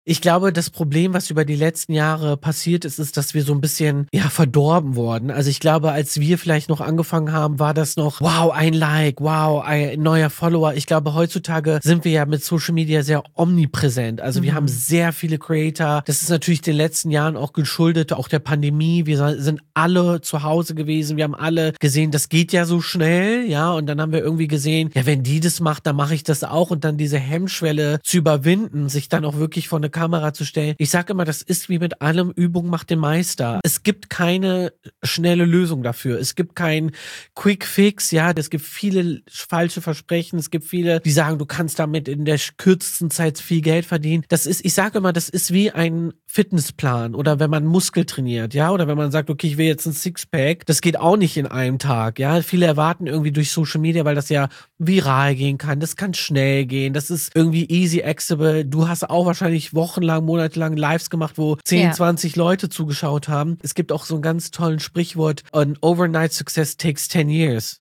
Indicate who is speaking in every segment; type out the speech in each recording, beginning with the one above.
Speaker 1: Ich glaube, das Problem, was über die letzten Jahre passiert ist, dass wir so ein bisschen, verdorben wurden. Also ich glaube, als wir vielleicht noch angefangen haben, war das noch, wow, ein Like, wow, ein neuer Follower. Ich glaube, heutzutage sind wir ja mit Social Media sehr omnipräsent. Also wir haben sehr viele Creator. Das ist natürlich den letzten Jahren auch geschuldet, auch der Pandemie. Wir sind alle zu Hause gewesen. Wir haben alle gesehen, das geht ja so schnell, ja. Und dann haben wir irgendwie gesehen, ja, wenn die das macht, dann mache ich das auch. Und dann diese Hemmschwelle zu überwinden, sich dann auch wirklich vor eine Kamera zu stellen. Ich sage immer, das ist wie mit allem, Übung macht den Meister. Es gibt keine schnelle Lösung dafür. Es gibt keinen Quick Fix, ja. Es gibt viele falsche Versprechen. Es gibt viele, die sagen, du kannst damit in der kürzesten Zeit viel Geld verdienen. Ich sage immer, das ist wie ein Fitnessplan oder wenn man Muskel trainiert, ja, oder wenn man sagt, okay, ich will jetzt ein Sixpack, das geht auch nicht in einem Tag, ja. Viele erwarten irgendwie durch Social Media, weil das ja viral gehen kann, das kann schnell gehen, das ist irgendwie easy accessible. Du hast auch wahrscheinlich wochenlang, monatelang Lives gemacht, wo 10, 20 Leute zugeschaut haben. Es gibt auch so einen ganz tollen Sprichwort, an overnight success takes 10 years.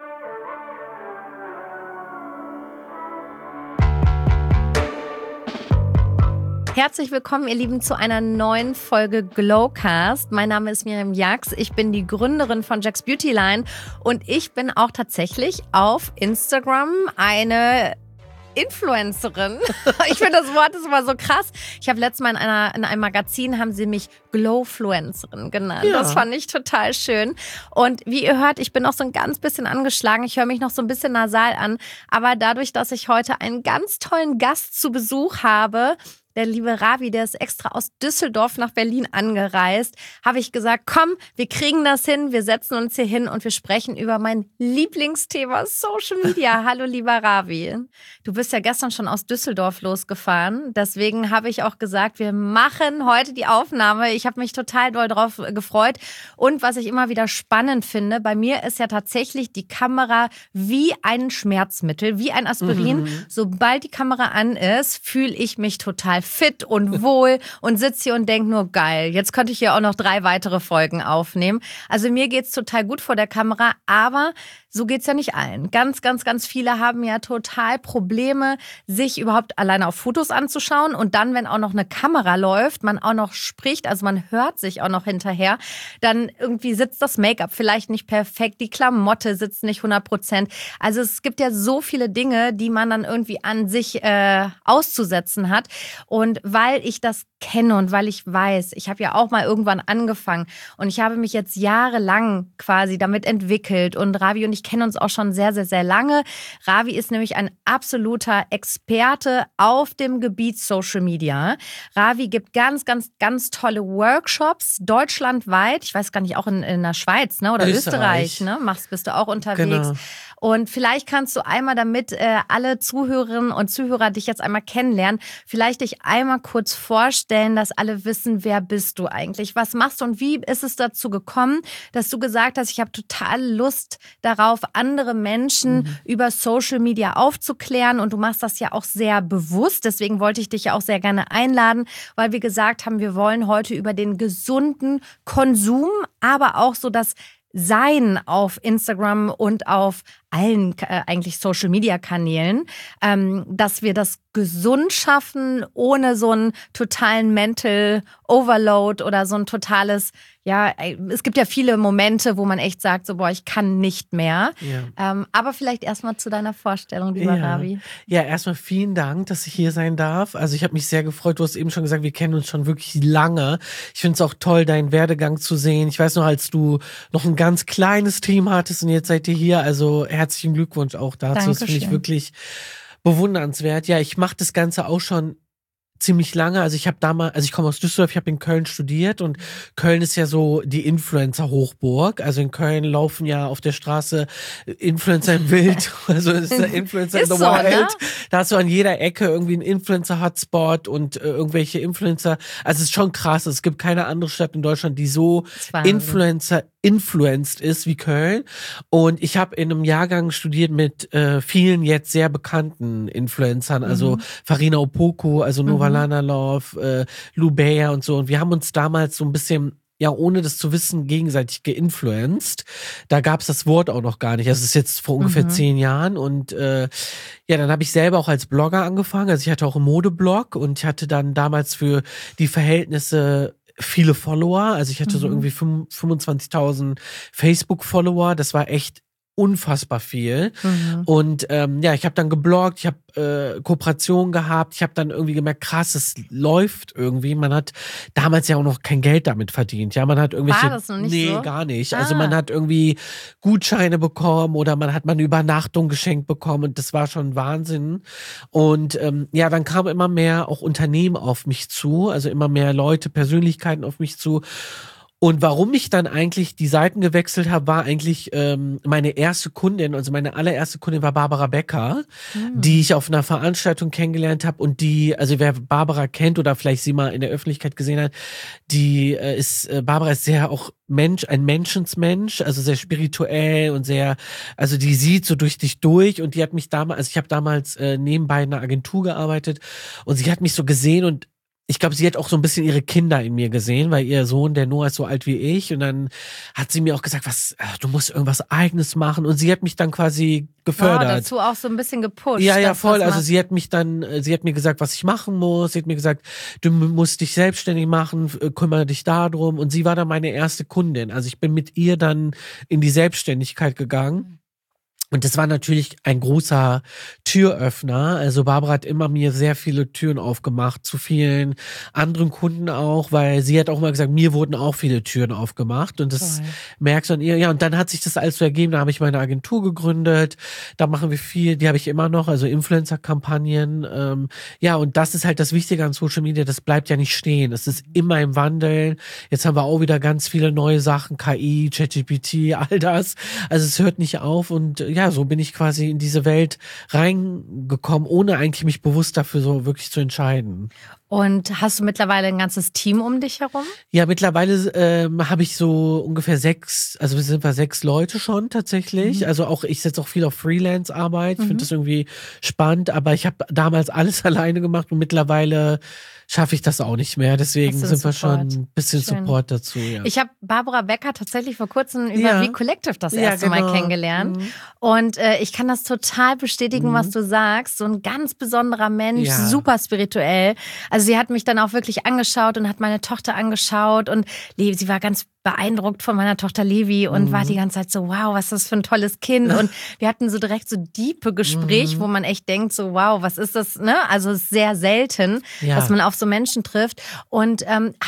Speaker 2: Herzlich willkommen, ihr Lieben, zu einer neuen Folge Glowcast. Mein Name ist Miriam Jax, ich bin die Gründerin von Jax Beauty Line und ich bin auch tatsächlich auf Instagram eine Influencerin. Ich finde, das Wort ist immer so krass. Ich habe letztes Mal in einem Magazin, haben sie mich Glowfluencerin genannt. Ja. Das fand ich total schön. Und wie ihr hört, ich bin noch so ein ganz bisschen angeschlagen. Ich höre mich noch so ein bisschen nasal an. Aber dadurch, dass ich heute einen ganz tollen Gast zu Besuch habe, der liebe Ravi, der ist extra aus Düsseldorf nach Berlin angereist, habe ich gesagt, komm, wir kriegen das hin, wir setzen uns hier hin und wir sprechen über mein Lieblingsthema Social Media. Hallo, lieber Ravi. Du bist ja gestern schon aus Düsseldorf losgefahren, deswegen habe ich auch gesagt, wir machen heute die Aufnahme. Ich habe mich total doll drauf gefreut und was ich immer wieder spannend finde, bei mir ist ja tatsächlich die Kamera wie ein Schmerzmittel, wie ein Aspirin. Sobald die Kamera an ist, fühle ich mich total fit und wohl und sitze hier und denke nur, geil, jetzt könnte ich hier auch noch 3 weitere Folgen aufnehmen. Also mir geht's total gut vor der Kamera, aber so geht's ja nicht allen. Ganz, ganz, ganz viele haben ja total Probleme, sich überhaupt alleine auf Fotos anzuschauen und dann, wenn auch noch eine Kamera läuft, man auch noch spricht, also man hört sich auch noch hinterher, dann irgendwie sitzt das Make-up vielleicht nicht perfekt, die Klamotte sitzt nicht 100%. Also es gibt ja so viele Dinge, die man dann irgendwie an sich auszusetzen hat. Und weil ich das kenne und weil ich weiß, ich habe ja auch mal irgendwann angefangen und ich habe mich jetzt jahrelang quasi damit entwickelt und Ravi und ich kennen uns auch schon sehr, sehr, sehr lange. Ravi ist nämlich ein absoluter Experte auf dem Gebiet Social Media. Ravi gibt ganz, ganz, ganz tolle Workshops deutschlandweit. Ich weiß gar nicht, auch in der Schweiz, ne? Oder Österreich, ne? Bist du auch unterwegs. Genau. Und vielleicht kannst du einmal, damit alle Zuhörerinnen und Zuhörer dich jetzt einmal kennenlernen, vielleicht dich einmal kurz vorstellen, dass alle wissen, wer bist du eigentlich? Was machst du und wie ist es dazu gekommen, dass du gesagt hast, ich habe total Lust darauf, andere Menschen über Social Media aufzuklären und du machst das ja auch sehr bewusst. Deswegen wollte ich dich ja auch sehr gerne einladen, weil wir gesagt haben, wir wollen heute über den gesunden Konsum, aber auch so das Sein auf Instagram und auf allen eigentlich Social-Media-Kanälen, dass wir das gesund schaffen, ohne so einen totalen Mental Overload oder so ein totales, ja, es gibt ja viele Momente, wo man echt sagt, so, boah, ich kann nicht mehr. Ja. Aber vielleicht erstmal zu deiner Vorstellung, lieber Ravi.
Speaker 1: Ja, erstmal vielen Dank, dass ich hier sein darf. Also ich habe mich sehr gefreut, du hast eben schon gesagt, wir kennen uns schon wirklich lange. Ich finde es auch toll, deinen Werdegang zu sehen. Ich weiß noch, als du noch ein ganz kleines Team hattest und jetzt seid ihr hier, also herzlichen Glückwunsch auch dazu. Dankeschön. Das finde ich wirklich bewundernswert. Ja, ich mache das Ganze auch schon ziemlich lange. Also ich komme aus Düsseldorf, ich habe in Köln studiert und Köln ist ja so die Influencer-Hochburg. Also in Köln laufen ja auf der Straße Influencer im Wild. Also ist der Influencer in the Wild. Ne? Da hast du an jeder Ecke irgendwie einen Influencer-Hotspot und irgendwelche Influencer. Also es ist schon krass. Es gibt keine andere Stadt in Deutschland, die so influenced ist wie Köln. Und ich habe in einem Jahrgang studiert mit vielen jetzt sehr bekannten Influencern. Also Farina Opoku, also Nova Lana Love, Lou Beyer und so. Und wir haben uns damals so ein bisschen ja, ohne das zu wissen, gegenseitig geinfluenced. Da gab es das Wort auch noch gar nicht. Das ist jetzt vor ungefähr 10 Jahren. Und ja, dann habe ich selber auch als Blogger angefangen. Also ich hatte auch einen Modeblog und ich hatte dann damals für die Verhältnisse viele Follower. Also ich hatte so irgendwie 25.000 Facebook-Follower. Das war echt unfassbar viel. Und ja, ich habe dann gebloggt, ich habe Kooperationen gehabt, ich habe dann irgendwie gemerkt, krass, es läuft irgendwie. Man hat damals ja auch noch kein Geld damit verdient. Ja, man hat irgendwelche.
Speaker 2: War das noch nicht so?
Speaker 1: Gar nicht. Also man hat irgendwie Gutscheine bekommen oder man hat mal eine Übernachtung geschenkt bekommen und das war schon Wahnsinn. Und ja, dann kamen immer mehr auch Unternehmen auf mich zu, also immer mehr Leute, Persönlichkeiten auf mich zu. Und warum ich dann eigentlich die Seiten gewechselt habe, war eigentlich meine erste Kundin, also meine allererste Kundin war Barbara Becker, die ich auf einer Veranstaltung kennengelernt habe und die, also wer Barbara kennt oder vielleicht sie mal in der Öffentlichkeit gesehen hat, Barbara ist sehr auch ein Menschensmensch, also sehr spirituell und sehr, also die sieht so durch dich durch und die hat mich damals, also ich habe damals nebenbei in einer Agentur gearbeitet und sie hat mich so gesehen und ich glaube, sie hat auch so ein bisschen ihre Kinder in mir gesehen, weil ihr Sohn, der Noah, ist so alt wie ich. Und dann hat sie mir auch gesagt, du musst irgendwas Eigenes machen. Und sie hat mich dann quasi gefördert.
Speaker 2: Ja, dazu auch so ein bisschen gepusht.
Speaker 1: Ja, voll. Also sie hat mir gesagt, was ich machen muss. Sie hat mir gesagt, du musst dich selbstständig machen, kümmere dich darum. Und sie war dann meine erste Kundin. Also ich bin mit ihr dann in die Selbstständigkeit gegangen. Und das war natürlich ein großer Türöffner. Also Barbara hat immer mir sehr viele Türen aufgemacht, zu vielen anderen Kunden auch, weil sie hat auch mal gesagt, mir wurden auch viele Türen aufgemacht. Und das merkst du an ihr. Ja, und dann hat sich das alles so ergeben. Da habe ich meine Agentur gegründet. Da machen wir viel, die habe ich immer noch, also Influencer-Kampagnen. Ja, und das ist halt das Wichtige an Social Media. Das bleibt ja nicht stehen. Es ist immer im Wandel. Jetzt haben wir auch wieder ganz viele neue Sachen, KI, ChatGPT, all das. Also es hört nicht auf und ja, so bin ich quasi in diese Welt reingekommen, ohne eigentlich mich bewusst dafür so wirklich zu entscheiden.
Speaker 2: Und hast du mittlerweile ein ganzes Team um dich herum?
Speaker 1: Ja, mittlerweile habe ich so ungefähr 6 Leute schon tatsächlich. Also auch, ich setze auch viel auf Freelance-Arbeit. Ich finde das irgendwie spannend, aber ich habe damals alles alleine gemacht und mittlerweile schaffe ich das auch nicht mehr. Deswegen sind wir schon ein bisschen Support dazu. Ja.
Speaker 2: Ich habe Barbara Becker tatsächlich vor kurzem über V-Collective das erste Mal kennengelernt. Und ich kann das total bestätigen, was du sagst. So ein ganz besonderer Mensch, super spirituell. Also sie hat mich dann auch wirklich angeschaut und hat meine Tochter angeschaut und sie war ganz beeindruckt von meiner Tochter Levi und war die ganze Zeit so, wow, was ist das für ein tolles Kind. Und wir hatten so direkt so diepe Gespräch, wo man echt denkt so, wow, was ist das, ne? Also es ist sehr selten, dass man auf so Menschen trifft. Und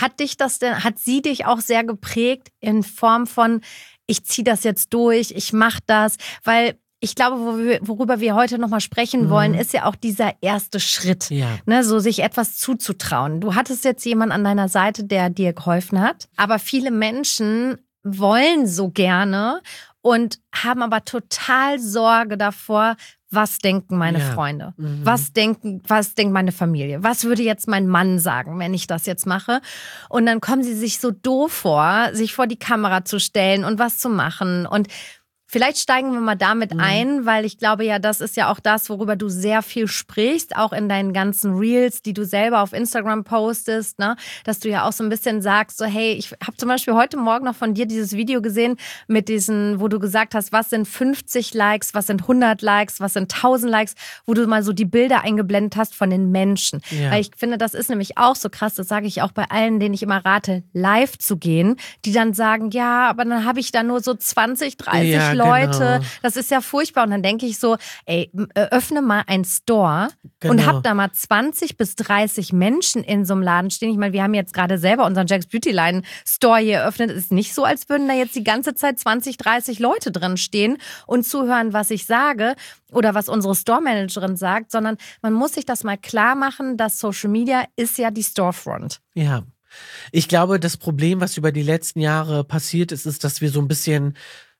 Speaker 2: hat sie dich auch sehr geprägt in Form von, ich ziehe das jetzt durch, ich mache das, weil ich glaube, worüber wir heute nochmal sprechen wollen, ist ja auch dieser erste Schritt, ne, so sich etwas zuzutrauen. Du hattest jetzt jemanden an deiner Seite, der dir geholfen hat, aber viele Menschen wollen so gerne und haben aber total Sorge davor, was denken meine Freunde? Was denkt meine Familie? Was würde jetzt mein Mann sagen, wenn ich das jetzt mache? Und dann kommen sie sich so doof vor, sich vor die Kamera zu stellen und was zu machen. Und vielleicht steigen wir mal damit ein, weil ich glaube ja, das ist ja auch das, worüber du sehr viel sprichst, auch in deinen ganzen Reels, die du selber auf Instagram postest, ne? Dass du ja auch so ein bisschen sagst, so hey, ich habe zum Beispiel heute Morgen noch von dir dieses Video gesehen mit diesen, wo du gesagt hast, was sind 50 Likes, was sind 100 Likes, was sind 1000 Likes, wo du mal so die Bilder eingeblendet hast von den Menschen. Ja. Weil ich finde, das ist nämlich auch so krass, das sage ich auch bei allen, denen ich immer rate, live zu gehen, die dann sagen, ja, aber dann habe ich da nur so 20, 30 Leute, das ist ja furchtbar. Und dann denke ich so, ey, öffne mal einen Store und hab da mal 20 bis 30 Menschen in so einem Laden stehen. Ich meine, wir haben jetzt gerade selber unseren Jack's Beauty Line Store hier eröffnet. Es ist nicht so, als würden da jetzt die ganze Zeit 20, 30 Leute drin stehen und zuhören, was ich sage oder was unsere Store-Managerin sagt, sondern man muss sich das mal klar machen, dass Social Media ist ja die Storefront.
Speaker 1: Ja. Ich glaube, das Problem, was über die letzten Jahre passiert ist, ist, dass wir so ein bisschen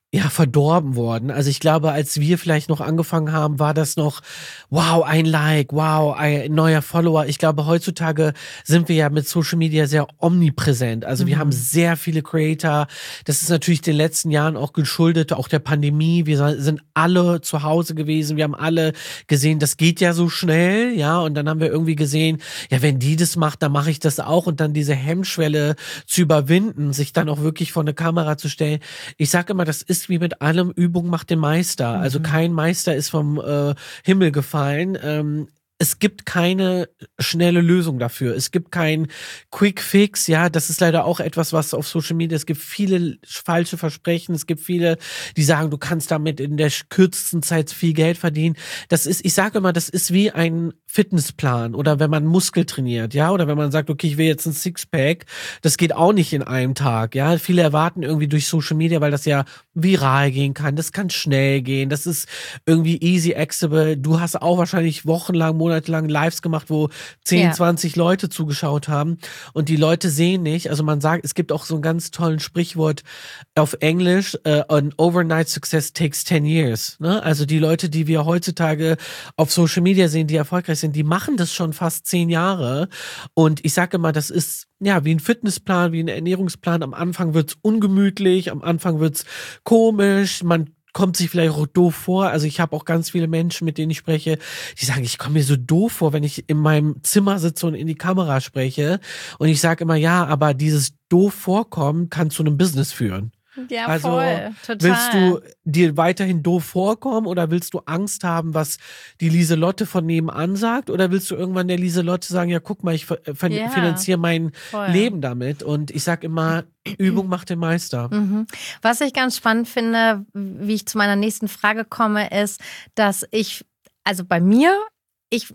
Speaker 1: ja, verdorben worden. Also ich glaube, als wir vielleicht noch angefangen haben, war das noch, wow, ein Like, wow, ein neuer Follower. Ich glaube, heutzutage sind wir ja mit Social Media sehr omnipräsent. Also wir haben sehr viele Creator. Das ist natürlich den letzten Jahren auch geschuldet, auch der Pandemie. Wir sind alle zu Hause gewesen. Wir haben alle gesehen, das geht ja so schnell, ja. Und dann haben wir irgendwie gesehen, ja, wenn die das macht, dann mache ich das auch. Und dann diese Hemmschwelle zu überwinden, sich dann auch wirklich vor eine Kamera zu stellen. Ich sage immer, das ist wie mit allem, Übung macht den Meister. Also kein Meister ist vom Himmel gefallen. Es gibt keine schnelle Lösung dafür. Es gibt kein Quick Fix. Ja, das ist leider auch etwas, was auf Social Media, es gibt viele falsche Versprechen. Es gibt viele, die sagen, du kannst damit in der kürzesten Zeit viel Geld verdienen. Ich sage immer, das ist wie ein Fitnessplan oder wenn man Muskel trainiert, ja, oder wenn man sagt, okay, ich will jetzt ein Sixpack. Das geht auch nicht in einem Tag, ja. Viele erwarten irgendwie durch Social Media, weil das ja viral gehen kann. Das kann schnell gehen. Das ist irgendwie easy accessible. Du hast auch wahrscheinlich wochenlang, monatelang Lives gemacht, wo 10, 20 Leute zugeschaut haben und die Leute sehen nicht. Also man sagt, es gibt auch so einen ganz tollen Sprichwort auf Englisch, an overnight success takes 10 years. Ne? Also die Leute, die wir heutzutage auf Social Media sehen, die erfolgreich sind, die machen das schon fast 10 Jahre. Und ich sage immer, das ist ja wie ein Fitnessplan, wie ein Ernährungsplan. Am Anfang wird's ungemütlich, am Anfang wird's komisch, man kommt sich vielleicht auch doof vor. Also ich habe auch ganz viele Menschen, mit denen ich spreche, die sagen, ich komme mir so doof vor, wenn ich in meinem Zimmer sitze und in die Kamera spreche. Und ich sage immer, ja, aber dieses doof vorkommen kann zu einem Business führen.
Speaker 2: Ja,
Speaker 1: also,
Speaker 2: voll, total.
Speaker 1: Willst du dir weiterhin doof vorkommen oder willst du Angst haben, was die Lieselotte von nebenan sagt? Oder willst du irgendwann der Lieselotte sagen, ja, guck mal, ich finanziere mein Leben damit? Und ich sag immer, Übung macht den Meister.
Speaker 2: Was ich ganz spannend finde, wie ich zu meiner nächsten Frage komme, ist, dass also bei mir, ich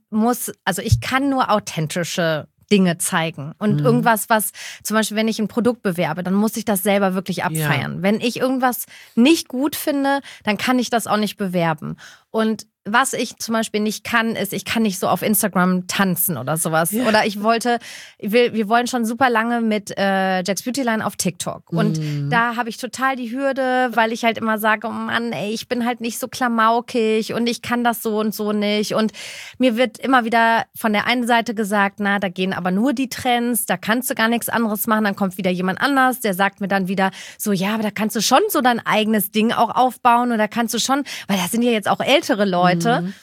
Speaker 2: kann nur authentische Dinge zeigen. Und irgendwas, was zum Beispiel, wenn ich ein Produkt bewerbe, dann muss ich das selber wirklich abfeiern. Ja. Wenn ich irgendwas nicht gut finde, dann kann ich das auch nicht bewerben. Und was ich zum Beispiel nicht kann, ist, ich kann nicht so auf Instagram tanzen oder sowas. Ja. Oder wir wollen schon super lange mit Jax Beauty Line auf TikTok. Und da habe ich total die Hürde, weil ich halt immer sage, oh Mann, ey, ich bin halt nicht so klamaukig und ich kann das so und so nicht. Und mir wird immer wieder von der einen Seite gesagt, na, da gehen aber nur die Trends, da kannst du gar nichts anderes machen. Dann kommt wieder jemand anders, der sagt mir dann wieder so, ja, aber da kannst du schon so dein eigenes Ding auch aufbauen oder kannst du schon, weil das sind ja jetzt auch ältere Leute.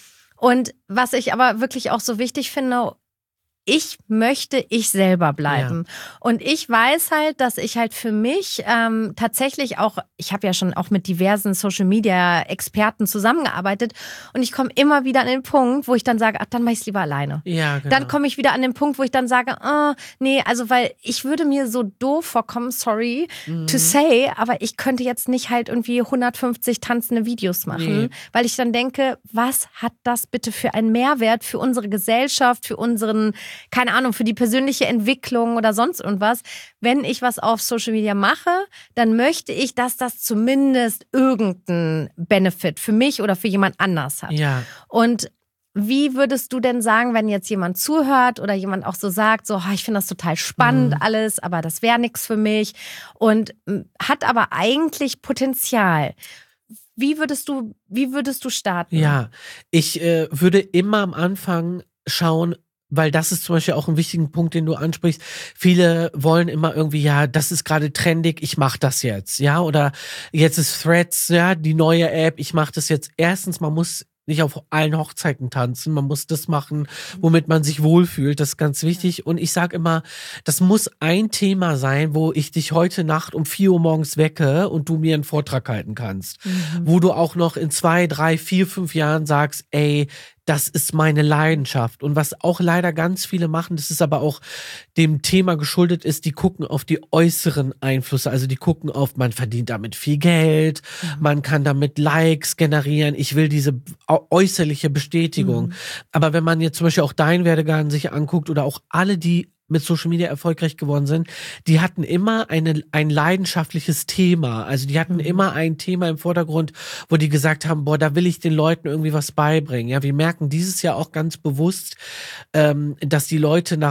Speaker 2: Und was ich aber wirklich auch so wichtig finde, ich möchte ich selber bleiben. Ja. Und ich weiß halt, dass ich halt für mich tatsächlich auch, ich habe ja schon auch mit diversen Social-Media-Experten zusammengearbeitet und ich komme immer wieder an den Punkt, wo ich dann sage, ach, dann mache ich es lieber alleine.
Speaker 1: Ja, genau.
Speaker 2: Dann komme ich wieder an den Punkt, wo ich dann sage, nee, also weil ich würde mir so doof vorkommen, sorry to say, aber ich könnte jetzt nicht halt irgendwie 150 tanzende Videos machen, weil ich dann denke, was hat das bitte für einen Mehrwert für unsere Gesellschaft, für unseren, keine Ahnung, für die persönliche Entwicklung oder sonst irgendwas. Wenn ich was auf Social Media mache, dann möchte ich, dass das zumindest irgendeinen Benefit für mich oder für jemand anders hat.
Speaker 1: Ja.
Speaker 2: Und wie würdest du denn sagen, wenn jetzt jemand zuhört oder jemand auch so sagt, so, ich finde das total spannend alles, aber das wäre nichts für mich und hat aber eigentlich Potenzial. Wie würdest du starten?
Speaker 1: Ja, ich würde immer am Anfang schauen, weil das ist zum Beispiel auch ein wichtiger Punkt, den du ansprichst. Viele wollen immer irgendwie, ja, das ist gerade trendig, ich mache das jetzt, ja, oder jetzt ist Threads, ja, die neue App, ich mache das jetzt. Erstens, man muss nicht auf allen Hochzeiten tanzen, man muss das machen, womit man sich wohlfühlt, das ist ganz wichtig. Und ich sage immer, das muss ein Thema sein, wo ich dich heute Nacht um 4 Uhr morgens wecke und du mir einen Vortrag halten kannst. Wo du auch noch in 2, 3, 4, 5 Jahren sagst, ey, das ist meine Leidenschaft. Und was auch leider ganz viele machen, das ist aber auch dem Thema geschuldet ist, die gucken auf die äußeren Einflüsse. Also die gucken auf, man verdient damit viel Geld, man kann damit Likes generieren. Ich will diese äußerliche Bestätigung. Aber wenn man jetzt zum Beispiel auch deinen Werdegang sich anguckt oder auch alle, die mit Social Media erfolgreich geworden sind, die hatten immer ein leidenschaftliches Thema. Also die hatten immer ein Thema im Vordergrund, wo die gesagt haben, boah, da will ich den Leuten irgendwie was beibringen. Ja, wir merken dieses Jahr auch ganz bewusst, dass die Leute nach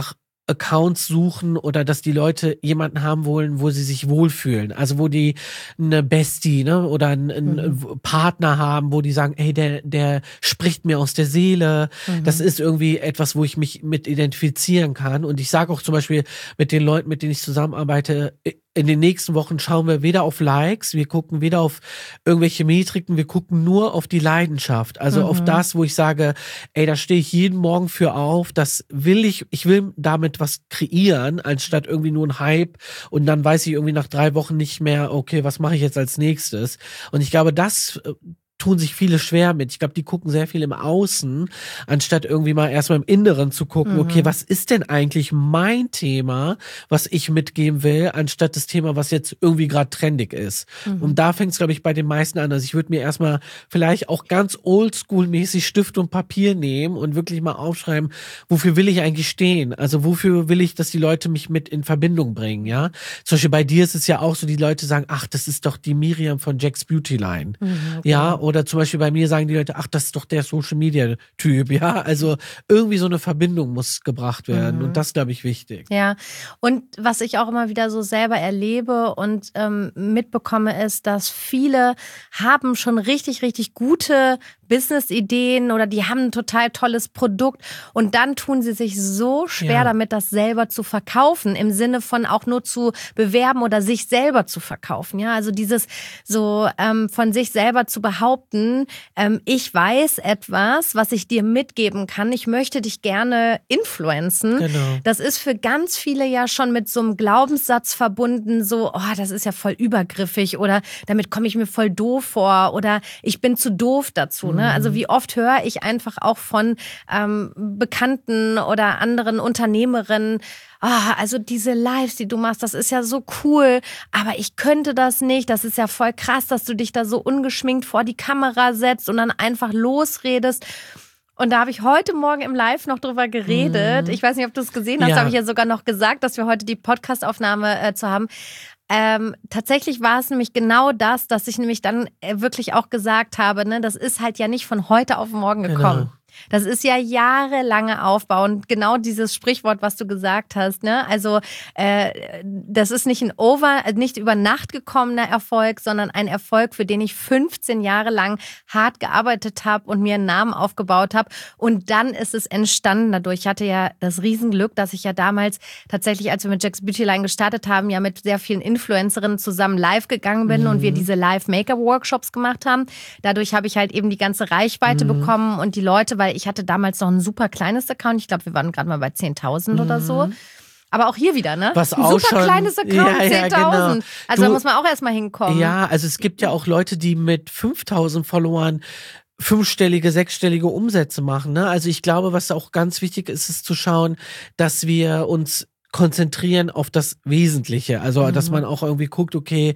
Speaker 1: Accounts suchen oder dass die Leute jemanden haben wollen, wo sie sich wohlfühlen. Also wo die eine Bestie, ne, oder einen Partner haben, wo die sagen, ey, der spricht mir aus der Seele. Das ist irgendwie etwas, wo ich mich mit identifizieren kann. Und ich sage auch zum Beispiel mit den Leuten, mit denen ich zusammenarbeite, in den nächsten Wochen schauen wir weder auf Likes, wir gucken weder auf irgendwelche Metriken, wir gucken nur auf die Leidenschaft. Also auf das, wo ich sage, ey, da stehe ich jeden Morgen für auf, das will ich will damit was kreieren, anstatt irgendwie nur ein Hype und dann weiß ich irgendwie nach 3 Wochen nicht mehr, okay, was mache ich jetzt als nächstes? Und ich glaube, das tun sich viele schwer mit. Ich glaube, die gucken sehr viel im Außen, anstatt irgendwie mal erstmal im Inneren zu gucken, okay, was ist denn eigentlich mein Thema, was ich mitgeben will, anstatt das Thema, was jetzt irgendwie gerade trendig ist. Und da fängt es, glaube ich, bei den meisten an. Also ich würde mir erstmal vielleicht auch ganz oldschool-mäßig Stift und Papier nehmen und wirklich mal aufschreiben, wofür will ich eigentlich stehen? Also wofür will ich, dass die Leute mich mit in Verbindung bringen, ja? Zum Beispiel bei dir ist es ja auch so, die Leute sagen, ach, das ist doch die Miriam von Jack's Beauty Line. Ja, oder zum Beispiel bei mir sagen die Leute, ach, das ist doch der Social-Media-Typ, ja. Also irgendwie so eine Verbindung muss gebracht werden und das, glaube ich, wichtig.
Speaker 2: Ja, und was ich auch immer wieder so selber erlebe und mitbekomme, ist, dass viele haben schon richtig, richtig gute Business-Ideen oder die haben ein total tolles Produkt und dann tun sie sich so schwer damit, das selber zu verkaufen, im Sinne von auch nur zu bewerben oder sich selber zu verkaufen. Ja, also dieses so von sich selber zu behaupten, ich weiß etwas, was ich dir mitgeben kann, ich möchte dich gerne influenzen.
Speaker 1: Genau.
Speaker 2: Das ist für ganz viele ja schon mit so einem Glaubenssatz verbunden, so, oh, das ist ja voll übergriffig oder damit komme ich mir voll doof vor oder ich bin zu doof dazu. Ne? Also wie oft höre ich einfach auch von Bekannten oder anderen Unternehmerinnen, also diese Lives, die du machst, das ist ja so cool, aber ich könnte das nicht. Das ist ja voll krass, dass du dich da so ungeschminkt vor die Kamera setzt und dann einfach losredest. Und da habe ich heute Morgen im Live noch drüber geredet. Ich weiß nicht, ob du es gesehen hast, habe ich ja sogar noch gesagt, dass wir heute die Podcastaufnahme zu haben. Tatsächlich war es nämlich genau das, dass ich nämlich dann wirklich auch gesagt habe, ne, das ist halt ja nicht von heute auf morgen gekommen.
Speaker 1: Genau.
Speaker 2: Das ist ja jahrelange Aufbau und genau dieses Sprichwort, was du gesagt hast, ne? Also das ist nicht nicht über Nacht gekommener Erfolg, sondern ein Erfolg, für den ich 15 Jahre lang hart gearbeitet habe und mir einen Namen aufgebaut habe. Und dann ist es entstanden dadurch. Ich hatte ja das Riesenglück, dass ich ja damals tatsächlich, als wir mit Jack's Beauty Line gestartet haben, ja mit sehr vielen Influencerinnen zusammen live gegangen bin und wir diese Live-Make-up-Workshops gemacht haben. Dadurch habe ich halt eben die ganze Reichweite bekommen und die Leute, weil ich hatte damals noch ein super kleines Account. Ich glaube, wir waren gerade mal bei 10.000 oder so. Aber auch hier wieder, ne?
Speaker 1: Was
Speaker 2: ein
Speaker 1: auch
Speaker 2: super
Speaker 1: schon,
Speaker 2: kleines Account, 10.000.
Speaker 1: Genau.
Speaker 2: Also da muss man auch erstmal hinkommen.
Speaker 1: Ja, also es gibt ja auch Leute, die mit 5.000 Followern 5-stellige, 6-stellige Umsätze machen. Ne? Also ich glaube, was auch ganz wichtig ist, ist zu schauen, dass wir uns konzentrieren auf das Wesentliche. Also, dass man auch irgendwie guckt, okay,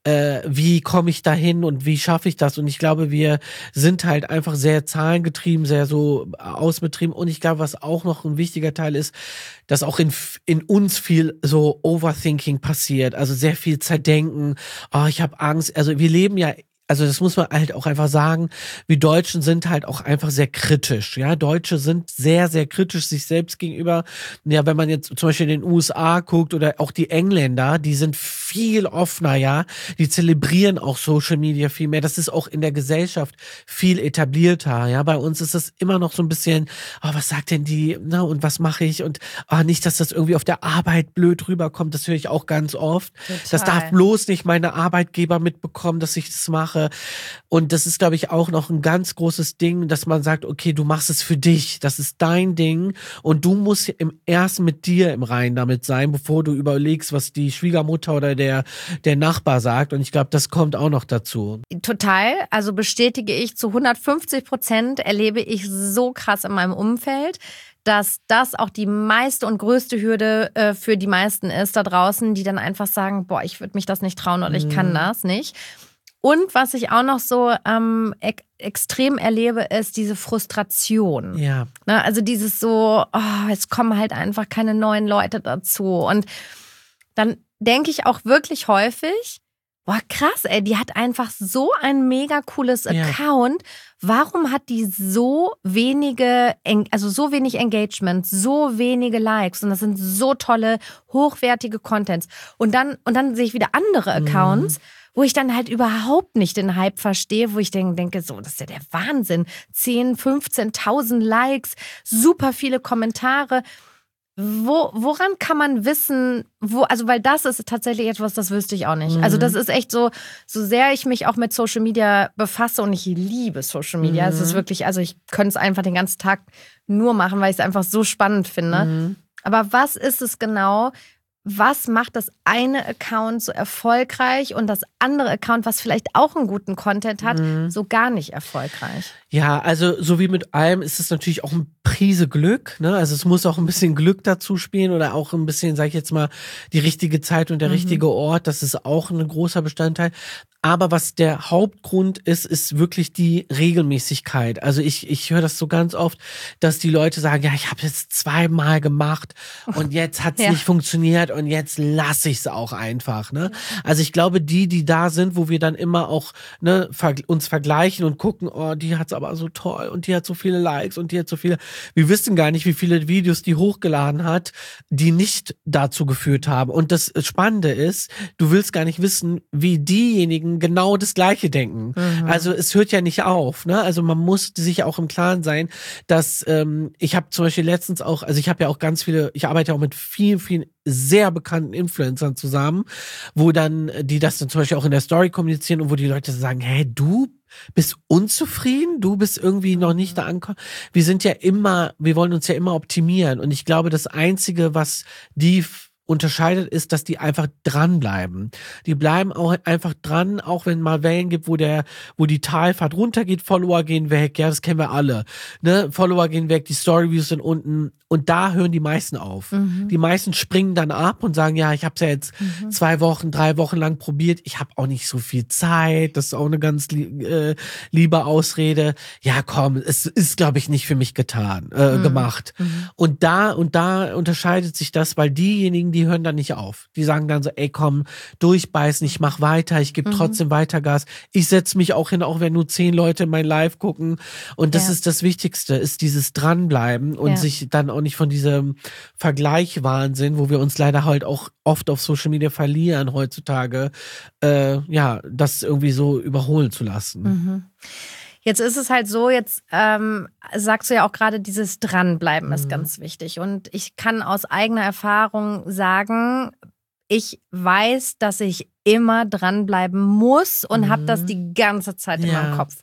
Speaker 1: wie komme ich dahin und wie schaffe ich das? Und ich glaube, wir sind halt einfach sehr zahlengetrieben, sehr so ausbetrieben. Und ich glaube, was auch noch ein wichtiger Teil ist, dass auch in uns viel so Overthinking passiert. Also sehr viel Zerdenken. Oh, ich habe Angst. Also wir leben ja, also das muss man halt auch einfach sagen, wir Deutschen sind halt auch einfach sehr kritisch, ja, Deutsche sind sehr, sehr kritisch sich selbst gegenüber, ja, wenn man jetzt zum Beispiel in den USA guckt oder auch die Engländer, die sind viel offener, ja, die zelebrieren auch Social Media viel mehr, das ist auch in der Gesellschaft viel etablierter, ja, bei uns ist das immer noch so ein bisschen, oh, was sagt denn die, na, und was mache ich und nicht, dass das irgendwie auf der Arbeit blöd rüberkommt, das höre ich auch ganz oft, das darf bloß nicht meine Arbeitgeber mitbekommen, dass ich das mache. Und das ist, glaube ich, auch noch ein ganz großes Ding, dass man sagt, okay, du machst es für dich, das ist dein Ding und du musst erst mit dir im Reinen damit sein, bevor du überlegst, was die Schwiegermutter oder der Nachbar sagt. Und ich glaube, das kommt auch noch dazu.
Speaker 2: Total, also bestätige ich zu 150%, erlebe ich so krass in meinem Umfeld, dass das auch die meiste und größte Hürde für die meisten ist da draußen, die dann einfach sagen, boah, ich würde mich das nicht trauen oder ich kann das nicht. Und was ich auch noch so extrem erlebe, ist diese Frustration.
Speaker 1: Ja.
Speaker 2: Ne, also dieses so, es kommen halt einfach keine neuen Leute dazu. Und dann denke ich auch wirklich häufig, Boah, krass, ey, die hat einfach so ein mega cooles Account. Warum hat die so wenige, so wenig Engagement, so wenige Likes und das sind so tolle, hochwertige Contents. Und dann sehe ich wieder andere Accounts, wo ich dann halt überhaupt nicht den Hype verstehe, wo ich denke, so, das ist ja der Wahnsinn. 10.000, 15.000 Likes, super viele Kommentare. Woran kann man wissen, weil das ist tatsächlich etwas, das wüsste ich auch nicht. Also das ist echt so sehr ich mich auch mit Social Media befasse und ich liebe Social Media. Es ist wirklich, also ich könnte es einfach den ganzen Tag nur machen, weil ich es einfach so spannend finde. Aber was ist es genau? Was macht das eine Account so erfolgreich und das andere Account, was vielleicht auch einen guten Content hat, so gar nicht erfolgreich?
Speaker 1: Ja, also so wie mit allem ist es natürlich auch ein Prise Glück, ne? Also es muss auch ein bisschen Glück dazu spielen oder auch ein bisschen, sag ich jetzt mal, die richtige Zeit und der richtige Ort. Das ist auch ein großer Bestandteil. Aber was der Hauptgrund ist wirklich die Regelmäßigkeit. Also ich höre das so ganz oft, dass die Leute sagen, ja, ich habe jetzt 2-mal gemacht und jetzt hat's nicht funktioniert und jetzt lasse ich es auch einfach. Ne? Also ich glaube, die da sind, wo wir dann immer auch uns vergleichen und gucken, oh, die hat's aber so toll und die hat so viele Likes und die hat so viele. Wir wissen gar nicht, wie viele Videos die hochgeladen hat, die nicht dazu geführt haben. Und das Spannende ist, du willst gar nicht wissen, wie diejenigen genau das Gleiche denken. Also es hört ja nicht auf. Ne? Also man muss sich auch im Klaren sein, dass ich habe zum Beispiel letztens auch, also ich habe ja auch ganz viele, ich arbeite auch mit vielen sehr bekannten Influencern zusammen, wo dann, die das dann zum Beispiel auch in der Story kommunizieren und wo die Leute sagen, hey, du bist unzufrieden, du bist irgendwie noch nicht da angekommen. Wir wollen uns ja immer optimieren und ich glaube, das Einzige, was die unterscheidet, ist, dass die einfach dranbleiben. Die bleiben auch einfach dran, auch wenn mal Wellen gibt, wo die Talfahrt runtergeht, Follower gehen weg, ja, das kennen wir alle. Ne? Follower gehen weg, die Storyviews sind unten und da hören die meisten auf. Die meisten springen dann ab und sagen, ja, ich habe es ja jetzt 2 Wochen, 3 Wochen lang probiert, ich habe auch nicht so viel Zeit, das ist auch eine ganz liebe Ausrede. Ja, komm, es ist, glaube ich, nicht für mich gemacht. Und da unterscheidet sich das, weil diejenigen, die hören dann nicht auf. Die sagen dann so, ey, komm, durchbeißen, ich mach weiter, ich gebe trotzdem weiter Gas. Ich setze mich auch hin, auch wenn nur 10 Leute mein Live gucken. Und das ist das Wichtigste, ist dieses Dranbleiben und sich dann auch nicht von diesem Vergleich-Wahnsinn, wo wir uns leider halt auch oft auf Social Media verlieren heutzutage, das irgendwie so überholen zu lassen.
Speaker 2: Jetzt ist es halt so, jetzt sagst du ja auch gerade, dieses Dranbleiben ist ganz wichtig. Und ich kann aus eigener Erfahrung sagen, ich weiß, dass ich immer dranbleiben muss und habe das die ganze Zeit in meinem Kopf.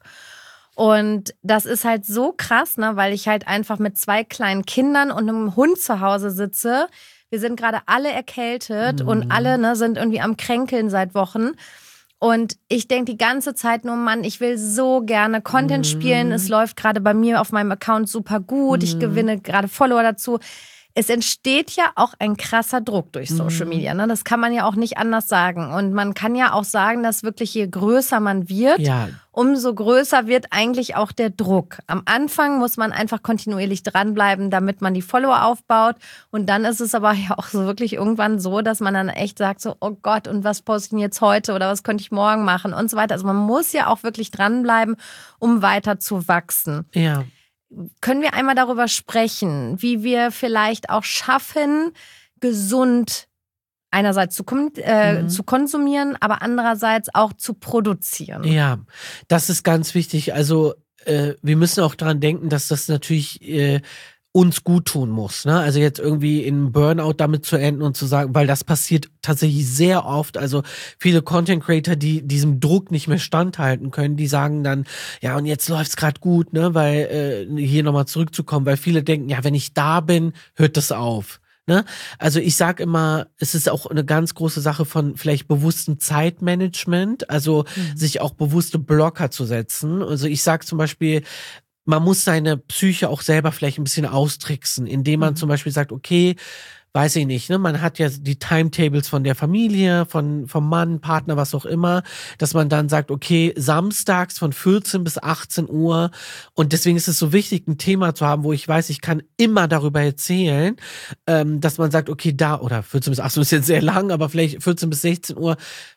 Speaker 2: Und das ist halt so krass, ne, weil ich halt einfach mit 2 kleinen Kindern und einem Hund zu Hause sitze. Wir sind gerade alle erkältet und alle sind irgendwie am Kränkeln seit Wochen. Und ich denke die ganze Zeit nur, Mann, ich will so gerne Content spielen. Es läuft gerade bei mir auf meinem Account super gut. Ich gewinne gerade Follower dazu. Es entsteht ja auch ein krasser Druck durch Social Media. Ne? Das kann man ja auch nicht anders sagen. Und man kann ja auch sagen, dass wirklich je größer man wird, umso größer wird eigentlich auch der Druck. Am Anfang muss man einfach kontinuierlich dranbleiben, damit man die Follower aufbaut. Und dann ist es aber ja auch so wirklich irgendwann so, dass man dann echt sagt so, oh Gott, und was poste ich denn jetzt heute oder was könnte ich morgen machen und so weiter. Also man muss ja auch wirklich dranbleiben, um weiter zu wachsen.
Speaker 1: Ja.
Speaker 2: Können wir einmal darüber sprechen, wie wir vielleicht auch schaffen, gesund einerseits zu konsumieren, aber andererseits auch zu produzieren?
Speaker 1: Ja, das ist ganz wichtig. Also wir müssen auch daran denken, dass das natürlich uns gut tun muss, ne? Also jetzt irgendwie in Burnout damit zu enden und zu sagen, weil das passiert tatsächlich sehr oft, also viele Content Creator, die diesem Druck nicht mehr standhalten können, die sagen dann, ja, und jetzt läuft's gerade gut, ne, weil hier nochmal zurückzukommen, weil viele denken, ja, wenn ich da bin, hört das auf. Ne? Also ich sag immer, es ist auch eine ganz große Sache von vielleicht bewusstem Zeitmanagement, also sich auch bewusste Blocker zu setzen. Also ich sag zum Beispiel, man muss seine Psyche auch selber vielleicht ein bisschen austricksen, indem man zum Beispiel sagt, okay, weiß ich nicht, ne? Man hat ja die Timetables von der Familie, vom Mann, Partner, was auch immer, dass man dann sagt, okay, samstags von 14 bis 18 Uhr und deswegen ist es so wichtig, ein Thema zu haben, wo ich weiß, ich kann immer darüber erzählen, dass man sagt, okay, da, oder 14 bis 18 Uhr ist jetzt sehr lang, aber vielleicht 14 bis 16 Uhr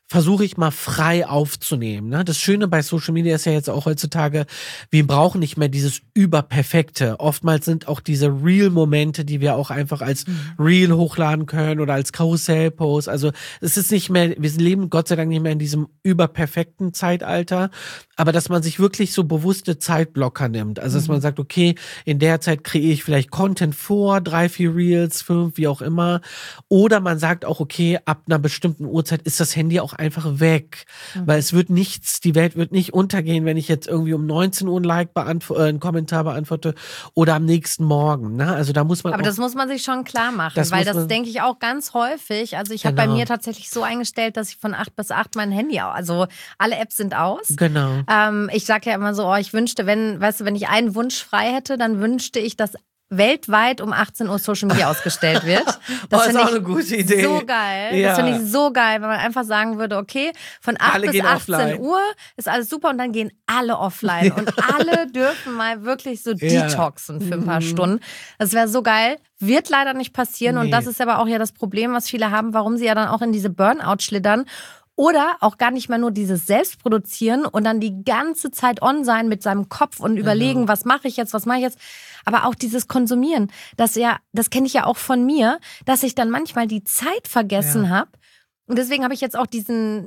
Speaker 1: versuche ich mal frei aufzunehmen. Ne? Das Schöne bei Social Media ist ja jetzt auch heutzutage, wir brauchen nicht mehr dieses Überperfekte. Oftmals sind auch diese Real-Momente, die wir auch einfach als Reel hochladen können oder als Karussell-Post. Also es ist nicht mehr, wir leben Gott sei Dank nicht mehr in diesem überperfekten Zeitalter, aber dass man sich wirklich so bewusste Zeitblocker nimmt. Also dass man sagt, okay, in der Zeit kreiere ich vielleicht Content vor, 3, 4 Reels, 5, wie auch immer. Oder man sagt auch, okay, ab einer bestimmten Uhrzeit ist das Handy auch einfach weg. Weil es wird nichts, die Welt wird nicht untergehen, wenn ich jetzt irgendwie um 19 Uhr einen Kommentar beantworte oder am nächsten Morgen. Ne? Also da muss man.
Speaker 2: Aber das muss man sich schon klar machen, weil das denke ich auch ganz häufig. Also ich habe bei mir tatsächlich so eingestellt, dass ich von 8 bis 8 mein Handy, also alle Apps sind aus.
Speaker 1: Genau.
Speaker 2: Ich sage ja immer so, ich wünschte, wenn ich einen Wunsch frei hätte, dann wünschte ich, dass weltweit um 18 Uhr Social Media ausgestellt wird. Das
Speaker 1: ist auch eine gute Idee.
Speaker 2: So geil.
Speaker 1: Ja.
Speaker 2: Das finde ich so geil, wenn man einfach sagen würde, okay, von 8
Speaker 1: alle
Speaker 2: bis 18
Speaker 1: offline.
Speaker 2: Uhr ist alles super und dann gehen alle offline und alle dürfen mal wirklich so detoxen für ein paar Stunden. Das wäre so geil. Wird leider nicht passieren und das ist aber auch ja das Problem, was viele haben, warum sie ja dann auch in diese Burnout schlittern. Oder auch gar nicht mehr nur dieses Selbstproduzieren und dann die ganze Zeit on sein mit seinem Kopf und überlegen, was mache ich jetzt. Aber auch dieses Konsumieren, das kenne ich ja auch von mir, dass ich dann manchmal die Zeit vergessen habe. Und deswegen habe ich jetzt auch diesen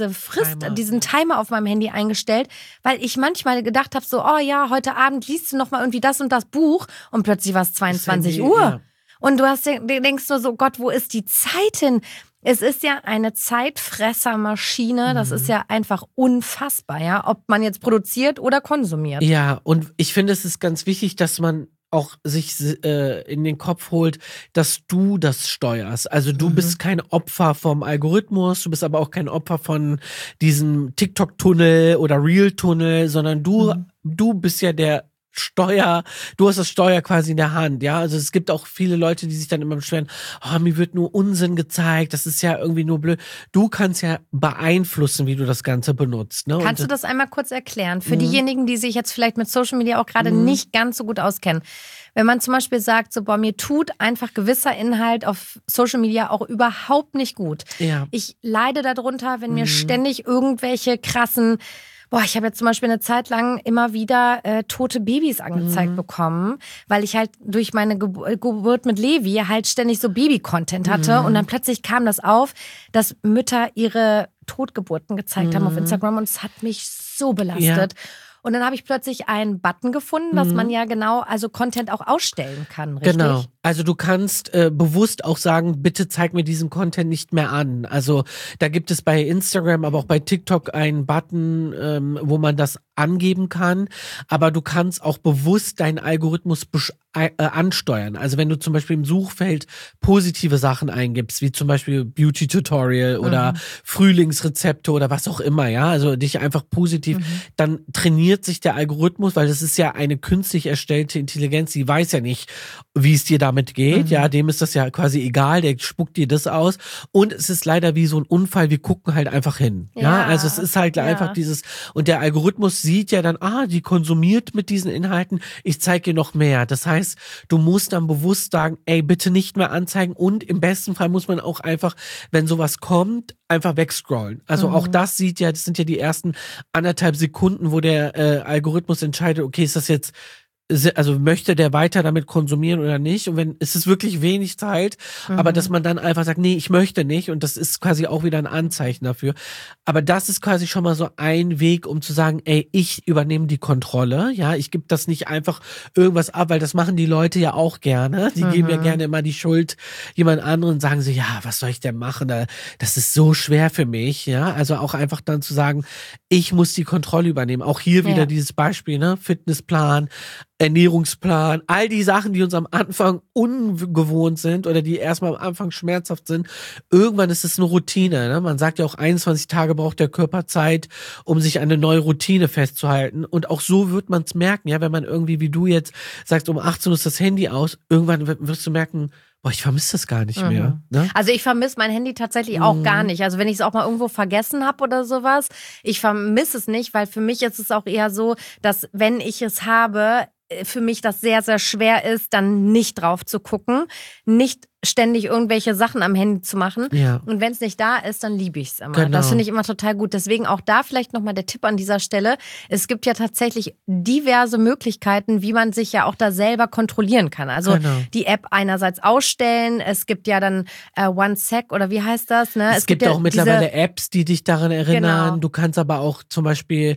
Speaker 2: Timer auf meinem Handy eingestellt, weil ich manchmal gedacht habe, so, oh ja, heute Abend liest du nochmal irgendwie das und das Buch und plötzlich war es 22 Uhr. Ja. Und du denkst nur so, Gott, wo ist die Zeit hin? Es ist ja eine Zeitfressermaschine, das ist ja einfach unfassbar, ja, ob man jetzt produziert oder konsumiert.
Speaker 1: Ja, und ich finde, es ist ganz wichtig, dass man auch sich in den Kopf holt, dass du das steuerst. Also du bist kein Opfer vom Algorithmus, du bist aber auch kein Opfer von diesem TikTok-Tunnel oder Reel-Tunnel, sondern du bist ja du hast das Steuer quasi in der Hand, ja. Also es gibt auch viele Leute, die sich dann immer beschweren, mir wird nur Unsinn gezeigt, das ist ja irgendwie nur blöd. Du kannst ja beeinflussen, wie du das Ganze benutzt. Ne?
Speaker 2: Kannst du das einmal kurz erklären? Für diejenigen, die sich jetzt vielleicht mit Social Media auch gerade nicht ganz so gut auskennen. Wenn man zum Beispiel sagt, so, mir tut einfach gewisser Inhalt auf Social Media auch überhaupt nicht gut.
Speaker 1: Ja.
Speaker 2: Ich leide darunter, wenn mir ständig irgendwelche krassen ich habe jetzt zum Beispiel eine Zeit lang immer wieder tote Babys angezeigt bekommen, weil ich halt durch meine Geburt mit Levi halt ständig so Baby-Content hatte und dann plötzlich kam das auf, dass Mütter ihre Totgeburten gezeigt haben auf Instagram und es hat mich so belastet. Ja. Und dann habe ich plötzlich einen Button gefunden, dass man ja also Content auch ausstellen kann, richtig?
Speaker 1: Genau. Also du kannst bewusst auch sagen, bitte zeig mir diesen Content nicht mehr an. Also da gibt es bei Instagram, aber auch bei TikTok einen Button, wo man das angeben kann. Aber du kannst auch bewusst deinen Algorithmus ansteuern. Also wenn du zum Beispiel im Suchfeld positive Sachen eingibst, wie zum Beispiel Beauty-Tutorial oder Frühlingsrezepte oder was auch immer, ja, also dich einfach positiv, dann trainiert sich der Algorithmus, weil das ist ja eine künstlich erstellte Intelligenz, die weiß ja nicht, wie es dir damit geht, ja, dem ist das ja quasi egal, der spuckt dir das aus und es ist leider wie so ein Unfall, wir gucken halt einfach hin, ja, also es ist halt einfach dieses, und der Algorithmus sieht ja dann, die konsumiert mit diesen Inhalten, ich zeige ihr noch mehr, das heißt, du musst dann bewusst sagen, ey, bitte nicht mehr anzeigen und im besten Fall muss man auch einfach, wenn sowas kommt, einfach wegscrollen. Also auch das sind ja die ersten 1,5 Sekunden, wo der Algorithmus entscheidet, okay, ist das jetzt, also möchte der weiter damit konsumieren oder nicht? Und wenn, es ist wirklich wenig Zeit, aber dass man dann einfach sagt, nee, ich möchte nicht und das ist quasi auch wieder ein Anzeichen dafür. Aber das ist quasi schon mal so ein Weg, um zu sagen, ey, ich übernehme die Kontrolle, ja, ich gebe das nicht einfach irgendwas ab, weil das machen die Leute ja auch gerne. Die geben ja gerne immer die Schuld jemand anderen und sagen so, ja, was soll ich denn machen? Das ist so schwer für mich, ja. Also auch einfach dann zu sagen, ich muss die Kontrolle übernehmen. Auch hier wieder dieses Beispiel, ne, Fitnessplan, Ernährungsplan, all die Sachen, die uns am Anfang ungewohnt sind oder die erstmal am Anfang schmerzhaft sind. Irgendwann ist es eine Routine. Ne? Man sagt ja auch, 21 Tage braucht der Körper Zeit, um sich an eine neue Routine festzuhalten. Und auch so wird man es merken, ja, wenn man irgendwie, wie du jetzt sagst, um 18 Uhr ist das Handy aus, irgendwann wirst du merken, ich vermisse das gar nicht mehr. Ne?
Speaker 2: Also ich vermisse mein Handy tatsächlich auch gar nicht. Also wenn ich es auch mal irgendwo vergessen habe oder sowas, ich vermisse es nicht, weil für mich ist es auch eher so, dass wenn ich es habe, für mich das sehr, sehr schwer ist, dann nicht drauf zu gucken, nicht ständig irgendwelche Sachen am Handy zu machen.
Speaker 1: Ja.
Speaker 2: Und wenn es nicht da ist, dann liebe ich es immer.
Speaker 1: Genau.
Speaker 2: Das finde ich immer total gut. Deswegen auch da vielleicht nochmal der Tipp an dieser Stelle. Es gibt ja tatsächlich diverse Möglichkeiten, wie man sich ja auch da selber kontrollieren kann. Also die App einerseits ausstellen. Es gibt ja dann OneSec oder wie heißt das? Ne?
Speaker 1: Es gibt ja auch mittlerweile Apps, die dich daran erinnern. Genau. Du kannst aber auch zum Beispiel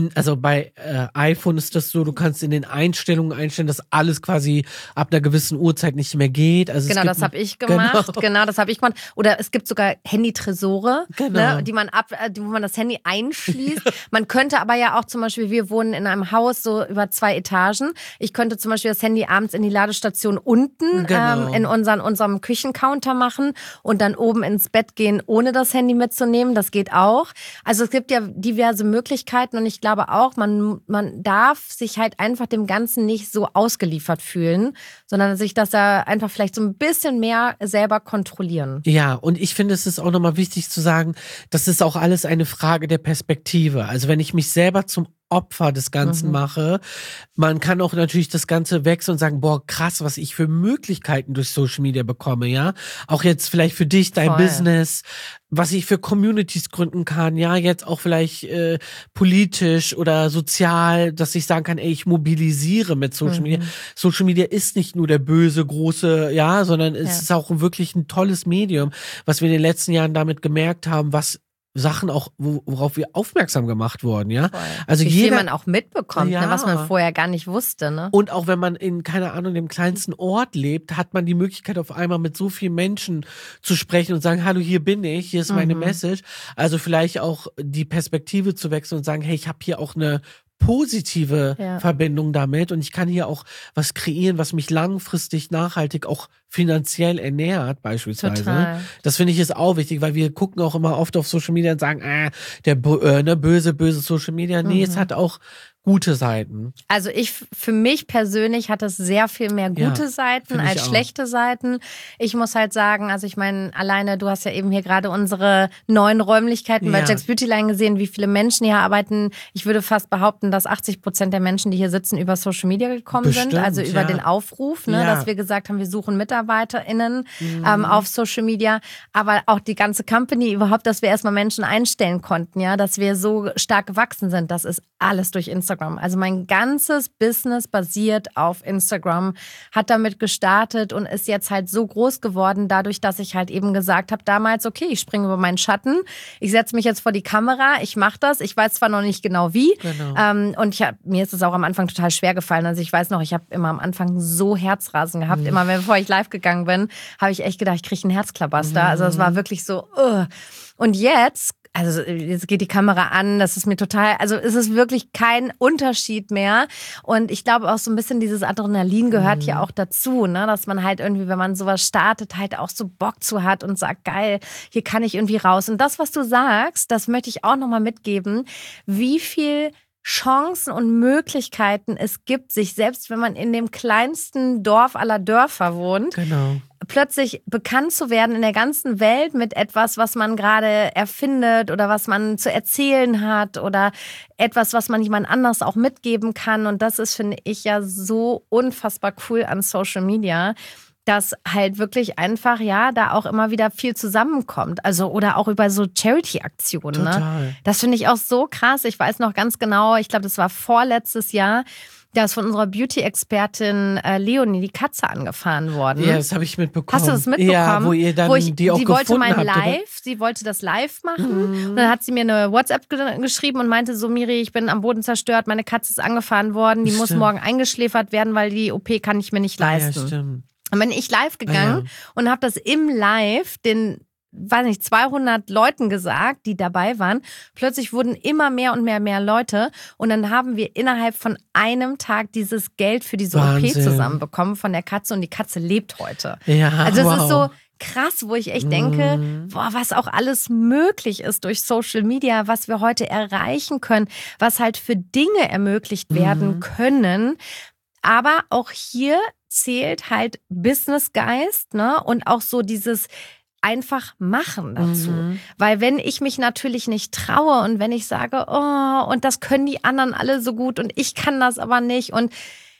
Speaker 1: bei iPhone ist das so, du kannst in den Einstellungen einstellen, dass alles quasi ab einer gewissen Uhrzeit nicht mehr geht. Also
Speaker 2: genau, das habe ich gemacht. Genau, das habe ich gemacht. Oder es gibt sogar Handy-Tresore, ne, wo man das Handy einschließt. Man könnte aber ja auch zum Beispiel, wir wohnen in einem Haus so über 2 Etagen. Ich könnte zum Beispiel das Handy abends in die Ladestation unten in unserem Küchencounter machen und dann oben ins Bett gehen, ohne das Handy mitzunehmen. Das geht auch. Also es gibt ja diverse Möglichkeiten und ich glaube auch, man darf sich halt einfach dem Ganzen nicht so ausgeliefert fühlen, sondern sich das da einfach vielleicht so ein bisschen mehr selber kontrollieren.
Speaker 1: Ja, und ich finde, es ist auch nochmal wichtig zu sagen, das ist auch alles eine Frage der Perspektive. Also wenn ich mich selber zum Opfer des Ganzen mache. Man kann auch natürlich das Ganze wechseln und sagen, boah, krass, was ich für Möglichkeiten durch Social Media bekomme, ja. Auch jetzt vielleicht für dich, dein Business, was ich für Communities gründen kann, ja, jetzt auch vielleicht politisch oder sozial, dass ich sagen kann, ey, ich mobilisiere mit Social Media. Social Media ist nicht nur der böse, große, ja, sondern es ist auch wirklich ein tolles Medium, was wir in den letzten Jahren damit gemerkt haben, was Sachen auch, worauf wir aufmerksam gemacht wurden, ja.
Speaker 2: Voll. Also wie viel man auch mitbekommt, ne, was man vorher gar nicht wusste, ne.
Speaker 1: Und auch wenn man in, keine Ahnung, dem kleinsten Ort lebt, hat man die Möglichkeit auf einmal mit so vielen Menschen zu sprechen und sagen, hallo, hier bin ich, hier ist meine Message. Also vielleicht auch die Perspektive zu wechseln und sagen, hey, ich habe hier auch eine positive Verbindung damit und ich kann hier auch was kreieren, was mich langfristig nachhaltig auch finanziell ernährt beispielsweise.
Speaker 2: Total.
Speaker 1: Das finde ich ist auch wichtig, weil wir gucken auch immer oft auf Social Media und sagen, der böse Social Media. Nee, es hat auch gute Seiten.
Speaker 2: Also für mich persönlich hat es sehr viel mehr gute Seiten als schlechte Seiten. Ich muss halt sagen, also ich meine, alleine, du hast ja eben hier gerade unsere neuen Räumlichkeiten bei Jack's Beauty Line gesehen, wie viele Menschen hier arbeiten. Ich würde fast behaupten, dass 80% der Menschen, die hier sitzen, über Social Media gekommen sind, also über den Aufruf, ne, dass wir gesagt haben, wir suchen MitarbeiterInnen auf Social Media, aber auch die ganze Company überhaupt, dass wir erstmal Menschen einstellen konnten, ja, dass wir so stark gewachsen sind, das ist alles durch Instagram. Also mein ganzes Business basiert auf Instagram, hat damit gestartet und ist jetzt halt so groß geworden, dadurch, dass ich halt eben gesagt habe damals, okay, ich springe über meinen Schatten, ich setze mich jetzt vor die Kamera, ich mache das, ich weiß zwar noch nicht genau wie, und mir ist es auch am Anfang total schwer gefallen, also ich weiß noch, ich habe immer am Anfang so Herzrasen gehabt, immer bevor ich live gegangen bin, habe ich echt gedacht, ich kriege einen Herzklabaster, also es war wirklich so, Und jetzt geht die Kamera an, das ist mir total, also es ist wirklich kein Unterschied mehr und ich glaube auch so ein bisschen dieses Adrenalin gehört hier auch dazu, ne, dass man halt irgendwie, wenn man sowas startet, halt auch so Bock zu hat und sagt, geil, hier kann ich irgendwie raus. Und das, was du sagst, das möchte ich auch nochmal mitgeben, wie viel Chancen und Möglichkeiten es gibt, sich selbst, wenn man in dem kleinsten Dorf aller Dörfer wohnt, plötzlich bekannt zu werden in der ganzen Welt mit etwas, was man gerade erfindet oder was man zu erzählen hat oder etwas, was man jemand anders auch mitgeben kann. Und das ist, finde ich, ja so unfassbar cool an Social Media, dass halt wirklich einfach, da auch immer wieder viel zusammenkommt. Also, oder auch über so Charity-Aktionen. Ne? Das finde ich auch so krass. Ich weiß noch ganz genau, ich glaube, das war vorletztes Jahr, da ist von unserer Beauty-Expertin Leonie die Katze angefahren worden.
Speaker 1: Ja, das habe ich mitbekommen.
Speaker 2: Hast du das mitbekommen?
Speaker 1: Ja, wo ihr dann die auch gefunden habt,
Speaker 2: sie wollte das live machen. Und dann hat sie mir eine WhatsApp geschrieben und meinte so, Miri, ich bin am Boden zerstört, meine Katze ist angefahren worden, die muss morgen eingeschläfert werden, weil die OP kann ich mir nicht leisten.
Speaker 1: Ja, stimmt.
Speaker 2: Dann bin ich live gegangen und habe das im Live den 200 Leuten gesagt, die dabei waren. Plötzlich wurden immer mehr und mehr Leute und dann haben wir innerhalb von einem Tag dieses Geld für diese OP zusammenbekommen von der Katze und die Katze lebt heute.
Speaker 1: Ja,
Speaker 2: also es ist so krass, wo ich echt denke, was auch alles möglich ist durch Social Media, was wir heute erreichen können, was halt für Dinge ermöglicht werden können. Aber auch hier zählt halt Businessgeist, ne? Und auch so dieses einfach machen dazu. Weil wenn ich mich natürlich nicht traue und wenn ich sage, und das können die anderen alle so gut und ich kann das aber nicht und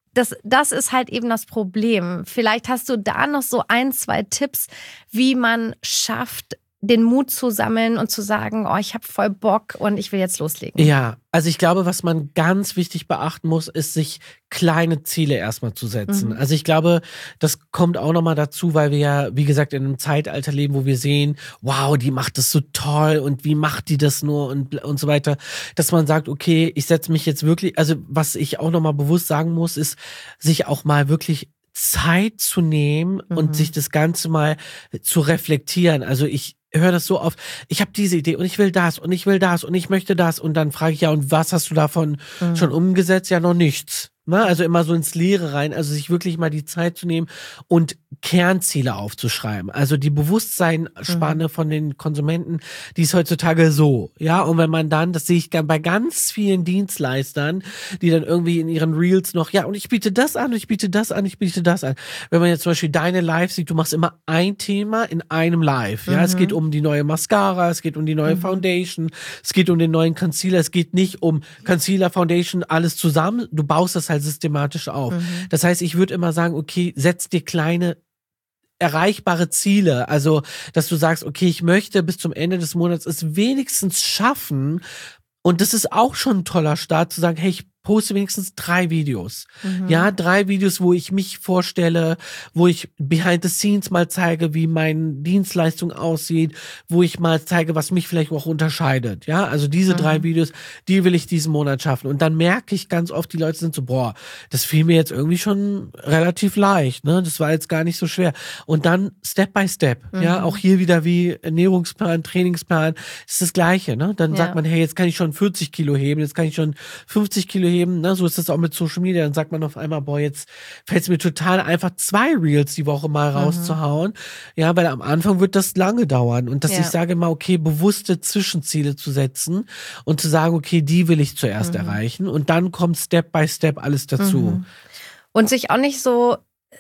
Speaker 2: das ist halt eben das Problem. Vielleicht hast du da noch so 1, 2 Tipps, wie man schafft, den Mut zu sammeln und zu sagen, oh, ich habe voll Bock und ich will jetzt loslegen.
Speaker 1: Ja, also ich glaube, was man ganz wichtig beachten muss, ist, sich kleine Ziele erstmal zu setzen. Also ich glaube, das kommt auch nochmal dazu, weil wir ja, wie gesagt, in einem Zeitalter leben, wo wir sehen, wow, die macht das so toll und wie macht die das nur und so weiter, dass man sagt, okay, ich setze mich jetzt wirklich, also was ich auch nochmal bewusst sagen muss, ist, sich auch mal wirklich Zeit zu nehmen und sich das Ganze mal zu reflektieren. Also ich höre das so oft, ich habe diese Idee und ich will das und ich will das und ich möchte das und dann frage ich ja, und was hast du davon schon umgesetzt? Ja, noch nichts. Ne? Also immer so ins Leere rein, also sich wirklich mal die Zeit zu nehmen und Kernziele aufzuschreiben. Also die Bewusstseinsspanne von den Konsumenten, die ist heutzutage so, ja, und wenn man dann, das sehe ich bei ganz vielen Dienstleistern, die dann irgendwie in ihren Reels noch, ja, und ich biete das an, ich biete das an, ich biete das an. Wenn man jetzt zum Beispiel deine Live sieht, du machst immer ein Thema in einem Live, ja, es geht um die neue Mascara, es geht um die neue Foundation, es geht um den neuen Concealer, es geht nicht um Concealer, Foundation, alles zusammen, du baust das halt systematisch auf. Das heißt, ich würde immer sagen, okay, setz dir kleine erreichbare Ziele, also dass du sagst, okay, ich möchte bis zum Ende des Monats es wenigstens schaffen, und das ist auch schon ein toller Start, zu sagen, hey, ich poste wenigstens 3 Videos. Ja, 3 Videos, wo ich mich vorstelle, wo ich behind the scenes mal zeige, wie meine Dienstleistung aussieht, wo ich mal zeige, was mich vielleicht auch unterscheidet. Ja, also diese 3 Videos, die will ich diesen Monat schaffen. Und dann merke ich ganz oft, die Leute sind so, boah, das fiel mir jetzt irgendwie schon relativ leicht, ne? Das war jetzt gar nicht so schwer. Und dann Step by Step, ja, auch hier wieder wie Ernährungsplan, Trainingsplan, ist das Gleiche, ne? Dann sagt man, hey, jetzt kann ich schon 40 Kilo heben, jetzt kann ich schon 50 Kilo heben, ne? So ist das auch mit Social Media. Dann sagt man auf einmal, boah, jetzt fällt es mir total einfach, 2 Reels die Woche mal rauszuhauen. Ja, weil am Anfang wird das lange dauern. Und dass ich sage mal, okay, bewusste Zwischenziele zu setzen und zu sagen, okay, die will ich zuerst erreichen. Und dann kommt Step by Step alles dazu.
Speaker 2: Und sich auch nicht so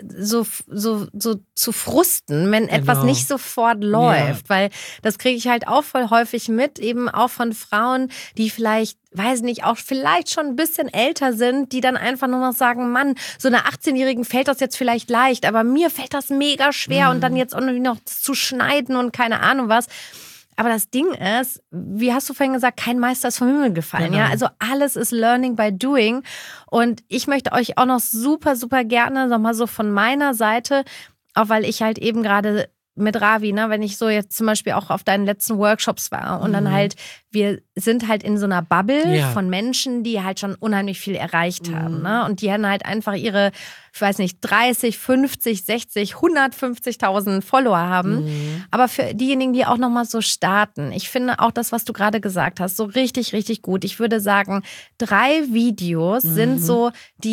Speaker 2: zu frusten, wenn etwas nicht sofort läuft, weil das kriege ich halt auch voll häufig mit, eben auch von Frauen, die vielleicht, weiß nicht, auch vielleicht schon ein bisschen älter sind, die dann einfach nur noch sagen, Mann, so einer 18-Jährigen fällt das jetzt vielleicht leicht, aber mir fällt das mega schwer und dann jetzt auch noch zu schneiden und keine Ahnung was. Aber das Ding ist, wie hast du vorhin gesagt, kein Meister ist vom Himmel gefallen. Ja? Also alles ist Learning by Doing. Und ich möchte euch auch noch super, super gerne nochmal so von meiner Seite, auch weil ich halt eben gerade mit Ravi, ne, wenn ich so jetzt zum Beispiel auch auf deinen letzten Workshops war und dann halt, wir sind halt in so einer Bubble von Menschen, die halt schon unheimlich viel erreicht haben, ne, und die haben halt einfach ihre, ich weiß nicht, 30, 50, 60, 150.000 Follower haben, aber für diejenigen, die auch nochmal so starten, ich finde auch das, was du gerade gesagt hast, so richtig, richtig gut. Ich würde sagen, 3 Videos sind so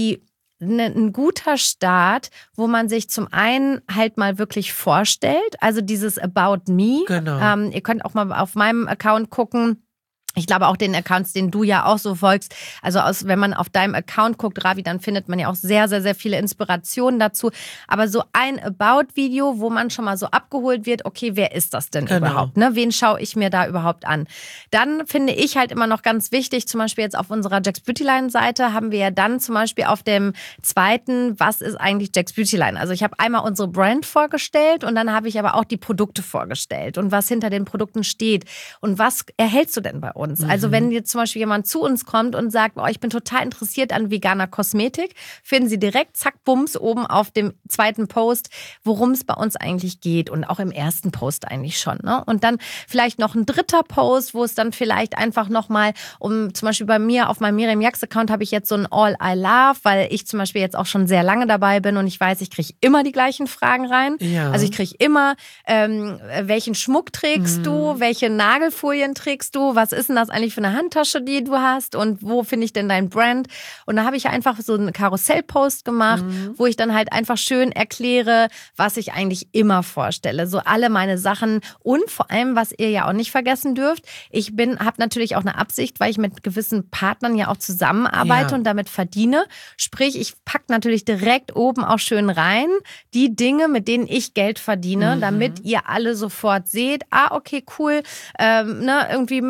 Speaker 2: ein guter Start, wo man sich zum einen halt mal wirklich vorstellt, also dieses About Me.
Speaker 1: Genau.
Speaker 2: Ihr könnt auch mal auf meinem Account gucken. Ich glaube auch den Accounts, den du ja auch so folgst. Also wenn man auf deinem Account guckt, Ravi, dann findet man ja auch sehr, sehr, sehr viele Inspirationen dazu. Aber so ein About-Video, wo man schon mal so abgeholt wird, okay, wer ist das denn überhaupt? Ne? Wen schaue ich mir da überhaupt an? Dann finde ich halt immer noch ganz wichtig, zum Beispiel jetzt auf unserer Jax Beauty Line Seite haben wir ja dann zum Beispiel auf dem zweiten, was ist eigentlich Jax Beauty Line? Also ich habe einmal unsere Brand vorgestellt und dann habe ich aber auch die Produkte vorgestellt und was hinter den Produkten steht. Und was erhältst du denn bei uns? Also wenn jetzt zum Beispiel jemand zu uns kommt und sagt, oh, ich bin total interessiert an veganer Kosmetik, finden Sie direkt, zack, bums, oben auf dem zweiten Post, worum es bei uns eigentlich geht und auch im ersten Post eigentlich schon. Ne? Und dann vielleicht noch ein dritter Post, wo es dann vielleicht einfach nochmal zum Beispiel bei mir auf meinem Miriam Jax Account habe ich jetzt so ein All I Love, weil ich zum Beispiel jetzt auch schon sehr lange dabei bin und ich weiß, ich kriege immer die gleichen Fragen rein. Ja. Also ich kriege immer, welchen Schmuck trägst du, welche Nagelfolien trägst du, was ist denn das eigentlich für eine Handtasche, die du hast und wo finde ich denn dein Brand? Und da habe ich einfach so einen Karussellpost gemacht, wo ich dann halt einfach schön erkläre, was ich eigentlich immer vorstelle. So alle meine Sachen und vor allem, was ihr ja auch nicht vergessen dürft, ich habe natürlich auch eine Absicht, weil ich mit gewissen Partnern ja auch zusammenarbeite und damit verdiene. Sprich, ich packe natürlich direkt oben auch schön rein die Dinge, mit denen ich Geld verdiene, damit ihr alle sofort seht, okay, cool, ne, irgendwie mit jetzt zum Beispiel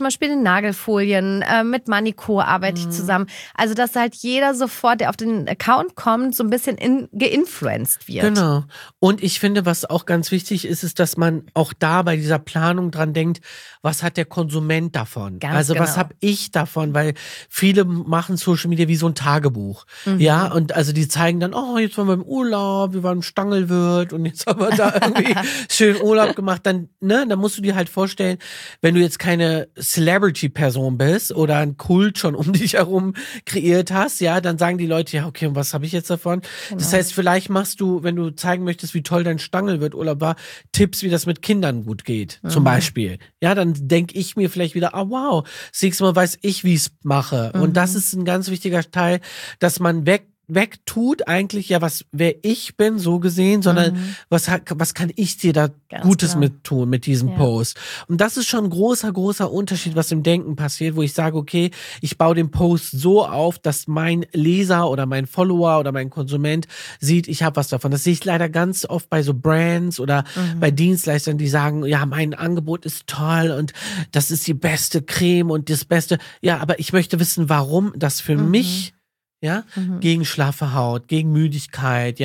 Speaker 2: Beispiel den Nagelfolien, mit Manicure arbeite ich zusammen. Also, dass halt jeder sofort, der auf den Account kommt, so ein bisschen geinfluenced wird.
Speaker 1: Genau. Und ich finde, was auch ganz wichtig ist, ist, dass man auch da bei dieser Planung dran denkt, was hat der Konsument davon?
Speaker 2: Ganz
Speaker 1: also
Speaker 2: genau.
Speaker 1: was habe ich davon? Weil viele machen Social Media wie so ein Tagebuch. Ja, und also die zeigen dann, oh, jetzt waren wir im Urlaub, wir waren im Stangelwirt und jetzt haben wir da irgendwie schön Urlaub gemacht. Dann musst du dir halt vorstellen, wenn du jetzt keine Celebrity-Person bist oder ein Kult schon um dich herum kreiert hast, ja, dann sagen die Leute, ja, okay, und was habe ich jetzt davon?
Speaker 2: Genau.
Speaker 1: Das heißt, vielleicht machst du, wenn du zeigen möchtest, wie toll dein Stangelwirt-Urlaub war, Tipps, wie das mit Kindern gut geht, zum Beispiel. Ja, dann denke ich mir vielleicht wieder, oh wow, das nächste Mal weiß ich, wie ich es mache. Und das ist ein ganz wichtiger Teil, dass man wegtut eigentlich ja, wer ich bin, so gesehen, sondern was kann ich dir da
Speaker 2: Ganz
Speaker 1: Gutes
Speaker 2: genau.
Speaker 1: mit tun mit diesem Post. Und das ist schon ein großer, großer Unterschied, was im Denken passiert, wo ich sage, okay, ich baue den Post so auf, dass mein Leser oder mein Follower oder mein Konsument sieht, ich habe was davon. Das sehe ich leider ganz oft bei so Brands oder bei Dienstleistern, die sagen, ja, mein Angebot ist toll und das ist die beste Creme und das Beste. Ja, aber ich möchte wissen, warum das für mich gegen schlaffe Haut, gegen Müdigkeit,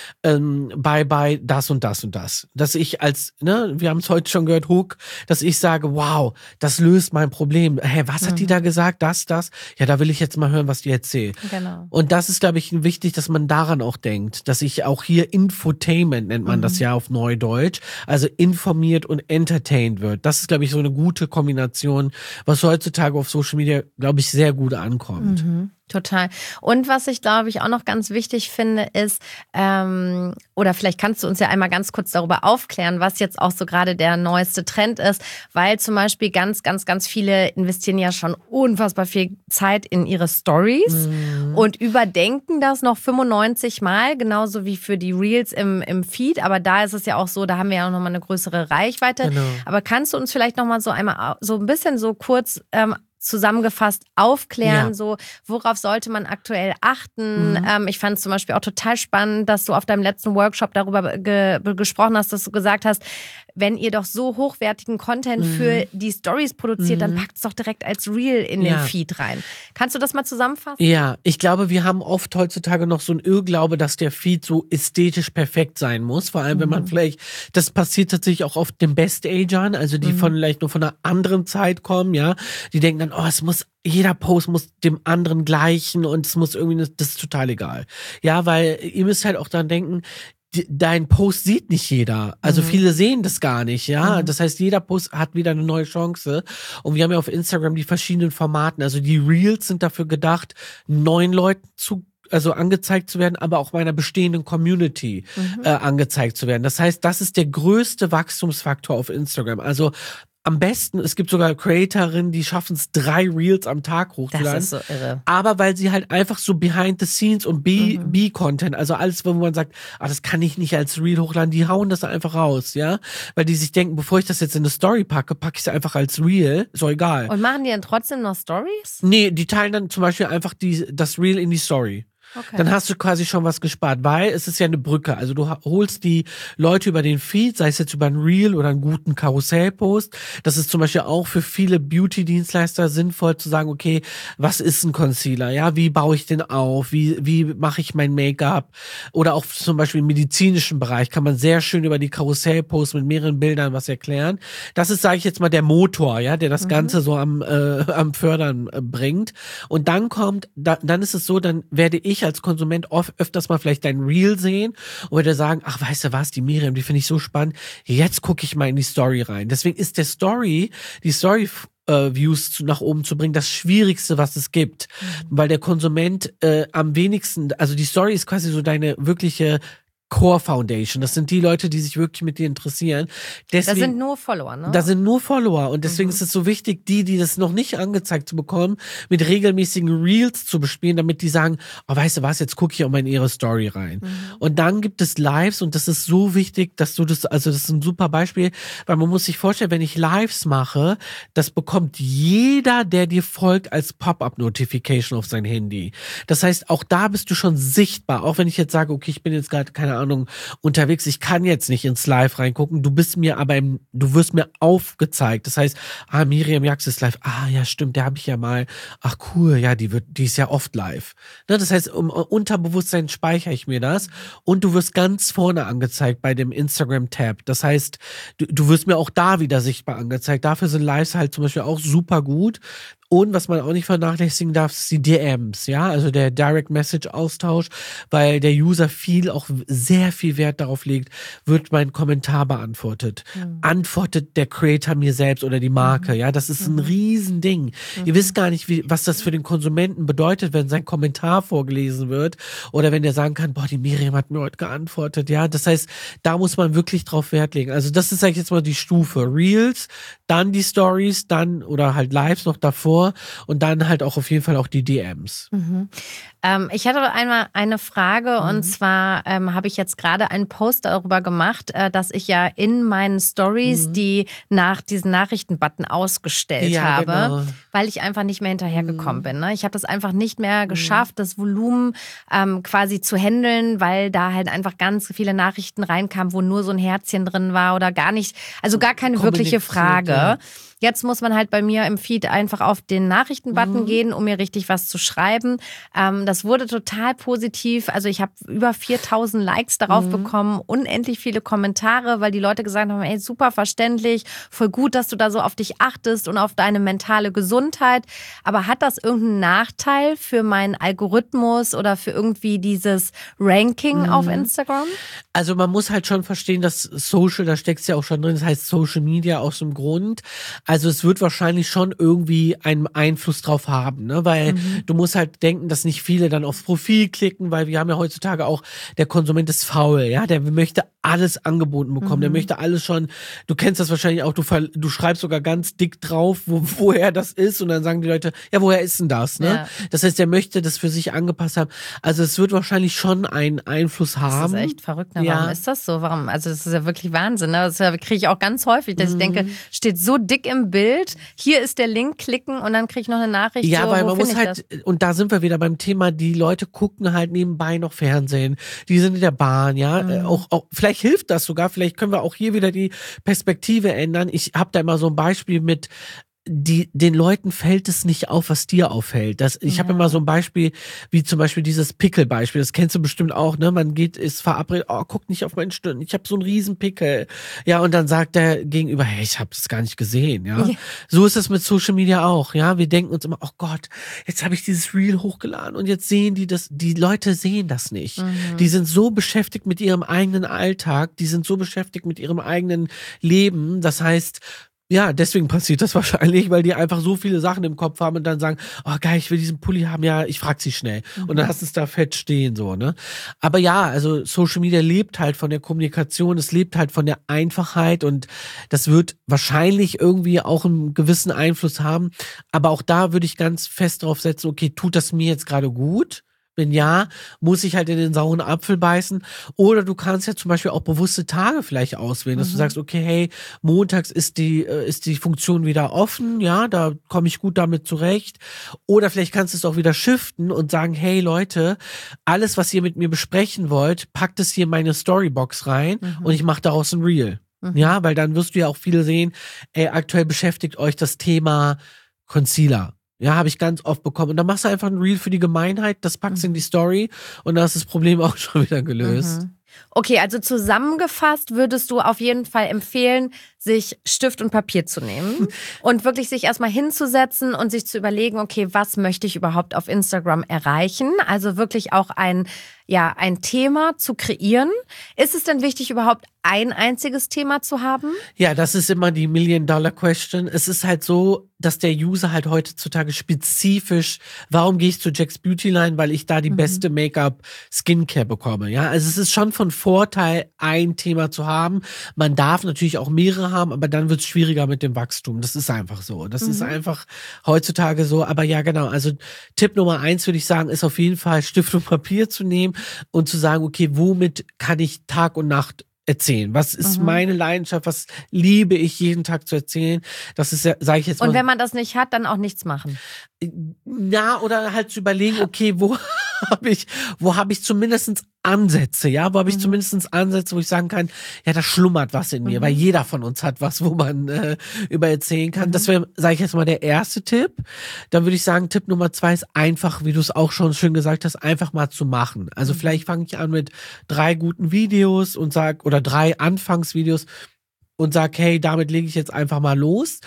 Speaker 1: bei das und das und das. Dass ich wir haben es heute schon gehört, Hook, dass ich sage, wow, das löst mein Problem. Hey, was hat die da gesagt? Das? Ja, da will ich jetzt mal hören, was die erzählt.
Speaker 2: Genau.
Speaker 1: Und das ist, glaube ich, wichtig, dass man daran auch denkt, dass ich auch hier Infotainment nennt man das ja auf Neudeutsch, also informiert und entertained wird. Das ist, glaube ich, so eine gute Kombination, was heutzutage auf Social Media, glaube ich, sehr gut ankommt.
Speaker 2: Total. Und was ich, glaube ich, auch noch ganz wichtig finde, ist, oder vielleicht kannst du uns ja einmal ganz kurz darüber aufklären, was jetzt auch so gerade der neueste Trend ist, weil zum Beispiel ganz, ganz, ganz viele investieren ja schon unfassbar viel Zeit in ihre Stories und überdenken das noch 95 Mal, genauso wie für die Reels im Feed. Aber da ist es ja auch so, da haben wir ja auch nochmal eine größere Reichweite.
Speaker 1: Genau.
Speaker 2: Aber kannst du uns vielleicht nochmal so einmal so ein bisschen so kurz zusammengefasst aufklären, so worauf sollte man aktuell achten. Ich fand es zum Beispiel auch total spannend, dass du auf deinem letzten Workshop darüber gesprochen hast, dass du gesagt hast, wenn ihr doch so hochwertigen Content für die Stories produziert, dann packt es doch direkt als Reel in den Feed rein. Kannst du das mal zusammenfassen? Ja,
Speaker 1: ich glaube, wir haben oft heutzutage noch so einen Irrglaube, dass der Feed so ästhetisch perfekt sein muss. Vor allem, wenn man vielleicht, das passiert tatsächlich auch oft den Best-Agern, also die vielleicht nur von einer anderen Zeit kommen, ja. Die denken dann, jeder Post muss dem anderen gleichen und es muss irgendwie, das ist total egal. Ja, weil ihr müsst halt auch daran denken, dein Post sieht nicht jeder. Also viele sehen das gar nicht, ja. Das heißt, jeder Post hat wieder eine neue Chance. Und wir haben ja auf Instagram die verschiedenen Formaten. Also die Reels sind dafür gedacht, neuen Leuten angezeigt zu werden, aber auch meiner bestehenden Community angezeigt zu werden. Das heißt, das ist der größte Wachstumsfaktor auf Instagram. Also am besten, es gibt sogar Creatorinnen, die schaffen es 3 Reels am Tag hochzuladen.
Speaker 2: Das ist so irre.
Speaker 1: Aber weil sie halt einfach so behind the scenes und B-Content, also alles, wo man sagt, das kann ich nicht als Reel hochladen, die hauen das einfach raus, ja. Weil die sich denken, bevor ich das jetzt in eine Story packe ich es einfach als Reel, ist doch egal.
Speaker 2: Und machen die dann trotzdem noch Stories?
Speaker 1: Nee, die teilen dann zum Beispiel einfach das Reel in die Story.
Speaker 2: Okay.
Speaker 1: Dann hast du quasi schon was gespart, weil es ist ja eine Brücke. Also du holst die Leute über den Feed, sei es jetzt über ein Reel oder einen guten Karussellpost. Das ist zum Beispiel auch für viele Beauty-Dienstleister sinnvoll zu sagen, okay, was ist ein Concealer? Ja, wie baue ich den auf? Wie mache ich mein Make-up? Oder auch zum Beispiel im medizinischen Bereich kann man sehr schön über die Karussellposts mit mehreren Bildern was erklären. Das ist, sage ich jetzt mal, der Motor, ja, der das Ganze so am Fördern bringt. Und dann dann ist es so, dann werde ich als Konsument öfters mal vielleicht dein Reel sehen oder sagen, ach, weißt du was, die Miriam, die finde ich so spannend, jetzt gucke ich mal in die Story rein. Deswegen ist die Story Views nach oben zu bringen, das Schwierigste, was es gibt. Weil der Konsument am wenigsten, also die Story ist quasi so deine wirkliche Core Foundation. Das sind die Leute, die sich wirklich mit dir interessieren. Deswegen,
Speaker 2: das sind nur Follower, ne?
Speaker 1: Das sind nur Follower. Und deswegen ist es so wichtig, die das noch nicht angezeigt zu bekommen, mit regelmäßigen Reels zu bespielen, damit die sagen, weißt du was, jetzt gucke ich auch mal in ihre Story rein. Und dann gibt es Lives und das ist so wichtig, dass du das ist ein super Beispiel, weil man muss sich vorstellen, wenn ich Lives mache, das bekommt jeder, der dir folgt, als Pop-up-Notification auf sein Handy. Das heißt, auch da bist du schon sichtbar. Auch wenn ich jetzt sage, okay, ich bin jetzt gerade, keine keine Ahnung, unterwegs, ich kann jetzt nicht ins Live reingucken, du wirst mir aufgezeigt. Das heißt, Miriam Jax ist live. Ja, stimmt, der habe ich ja mal. Ach cool, ja, die ist ja oft live. Ne, das heißt, im Unterbewusstsein speichere ich mir das und du wirst ganz vorne angezeigt bei dem Instagram-Tab. Das heißt, du wirst mir auch da wieder sichtbar angezeigt. Dafür sind Lives halt zum Beispiel auch super gut. Und was man auch nicht vernachlässigen darf, ist die DMs, ja, also der Direct Message Austausch, weil der User sehr viel Wert darauf legt, wird mein Kommentar beantwortet. Antwortet der Creator mir selbst oder die Marke, ja, das ist ein Riesending. Ihr wisst gar nicht, was das für den Konsumenten bedeutet, wenn sein Kommentar vorgelesen wird oder wenn der sagen kann, boah, die Miriam hat mir heute geantwortet, ja, das heißt, da muss man wirklich drauf Wert legen. Also das ist, sag ich jetzt mal, die Stufe. Reels, dann die Stories, dann oder halt Lives noch davor und dann halt auch auf jeden Fall auch die DMs.
Speaker 2: Ich hatte einmal eine Frage und zwar habe ich jetzt gerade einen Post darüber gemacht, dass ich ja in meinen Stories die diesen Nachrichtenbutton ausgestellt habe,
Speaker 1: genau.
Speaker 2: weil ich einfach nicht mehr hinterhergekommen bin. Ne? Ich habe das einfach nicht mehr geschafft, das Volumen quasi zu handeln, weil da halt einfach ganz viele Nachrichten reinkamen, wo nur so ein Herzchen drin war oder gar nicht, also gar keine wirkliche Frage. Ja. Jetzt muss man halt bei mir im Feed einfach auf den Nachrichtenbutton gehen, um mir richtig was zu schreiben. Das wurde total positiv. Also ich habe über 4000 Likes darauf bekommen, unendlich viele Kommentare, weil die Leute gesagt haben, ey, super verständlich, voll gut, dass du da so auf dich achtest und auf deine mentale Gesundheit. Aber hat das irgendeinen Nachteil für meinen Algorithmus oder für irgendwie dieses Ranking auf Instagram?
Speaker 1: Also man muss halt schon verstehen, dass Social, da steckt es ja auch schon drin, das heißt Social Media aus dem Grund. Also es wird wahrscheinlich schon irgendwie einen Einfluss drauf haben, ne? Weil du musst halt denken, dass nicht viele dann aufs Profil klicken, weil wir haben ja heutzutage auch, der Konsument ist faul, ja, der möchte alles angeboten bekommen, der möchte alles schon, du kennst das wahrscheinlich auch, du schreibst sogar ganz dick drauf, woher das ist und dann sagen die Leute, ja, woher ist denn das, ne? Ja. Das heißt, der möchte das für sich angepasst haben. Also es wird wahrscheinlich schon einen Einfluss haben.
Speaker 2: Das ist echt verrückt, ne? Warum ist das so? Warum? Also das ist ja wirklich Wahnsinn, ne? Das kriege ich auch ganz häufig, dass ich denke, steht so dick im Bild, hier ist der Link, klicken und dann kriege ich noch eine Nachricht.
Speaker 1: Ja,
Speaker 2: so,
Speaker 1: weil man muss halt, und da sind wir wieder beim Thema, die Leute gucken halt nebenbei noch Fernsehen, die sind in der Bahn, ja, auch vielleicht hilft das sogar, vielleicht können wir auch hier wieder die Perspektive ändern. Ich habe da immer so ein Beispiel mit, den Leuten fällt es nicht auf, was dir auffällt. Ich habe immer so ein Beispiel, wie zum Beispiel dieses Pickel-Beispiel, das kennst du bestimmt auch, ne? Man ist verabredet, guck nicht auf meinen Stirn, ich habe so einen riesen Pickel. Ja, und dann sagt der Gegenüber, hey, ich habe das gar nicht gesehen, ja? So ist es mit Social Media auch, ja? Wir denken uns immer, oh Gott, jetzt habe ich dieses Reel hochgeladen und jetzt sehen die das, die Leute sehen das nicht. Die sind so beschäftigt mit ihrem eigenen Alltag, die sind so beschäftigt mit ihrem eigenen Leben, das heißt, ja, deswegen passiert das wahrscheinlich, weil die einfach so viele Sachen im Kopf haben und dann sagen, oh geil, ich will diesen Pulli haben, ja, ich frag sie schnell. Und dann hast du es da fett stehen, so, ne? Aber ja, also Social Media lebt halt von der Kommunikation, es lebt halt von der Einfachheit und das wird wahrscheinlich irgendwie auch einen gewissen Einfluss haben. Aber auch da würde ich ganz fest drauf setzen, okay, tut das mir jetzt gerade gut? Wenn ja, muss ich halt in den sauren Apfel beißen. Oder du kannst ja zum Beispiel auch bewusste Tage vielleicht auswählen, dass du sagst, okay, hey, montags ist die Funktion wieder offen, ja, da komme ich gut damit zurecht. Oder vielleicht kannst du es auch wieder shiften und sagen, hey Leute, alles, was ihr mit mir besprechen wollt, packt es hier in meine Storybox rein und ich mache daraus ein Reel. Ja, weil dann wirst du ja auch viele sehen, ey, aktuell beschäftigt euch das Thema Concealer. Ja, habe ich ganz oft bekommen. Und dann machst du einfach ein Reel für die Gemeinheit, das packst in die Story und dann ist das Problem auch schon wieder gelöst.
Speaker 2: Okay, also zusammengefasst würdest du auf jeden Fall empfehlen, sich Stift und Papier zu nehmen und wirklich sich erstmal hinzusetzen und sich zu überlegen, okay, was möchte ich überhaupt auf Instagram erreichen? Also wirklich auch ein Thema zu kreieren. Ist es denn wichtig, überhaupt ein einziges Thema zu haben?
Speaker 1: Ja, das ist immer die Million-Dollar-Question. Es ist halt so, dass der User halt heutzutage spezifisch, warum gehe ich zu Jax Beauty Line? Weil ich da die beste Make-up-Skincare bekomme. Ja, also es ist schon von Vorteil, ein Thema zu haben. Man darf natürlich auch mehrere haben, aber dann wird es schwieriger mit dem Wachstum. Das ist einfach so. Das ist einfach heutzutage so. Aber ja, genau. Also Tipp Nummer 1 würde ich sagen, ist auf jeden Fall Stift und Papier zu nehmen und zu sagen, okay, womit kann ich Tag und Nacht erzählen? Was ist meine Leidenschaft? Was liebe ich jeden Tag zu erzählen? Das ist ja, sage ich jetzt mal.
Speaker 2: Und wenn man das nicht hat, dann auch nichts machen.
Speaker 1: Ja, oder halt zu überlegen, okay, wo habe ich zumindest Ansätze, ja, wo habe ich zumindest Ansätze, wo ich sagen kann, ja, da schlummert was in mir, weil jeder von uns hat was, wo man über erzählen kann. Das wäre, sage ich jetzt mal, der erste Tipp. Dann würde ich sagen, Tipp Nummer 2 ist einfach, wie du es auch schon schön gesagt hast, einfach mal zu machen. Also vielleicht fange ich an mit 3 guten Videos und oder 3 Anfangsvideos und sag, hey, damit lege ich jetzt einfach mal los.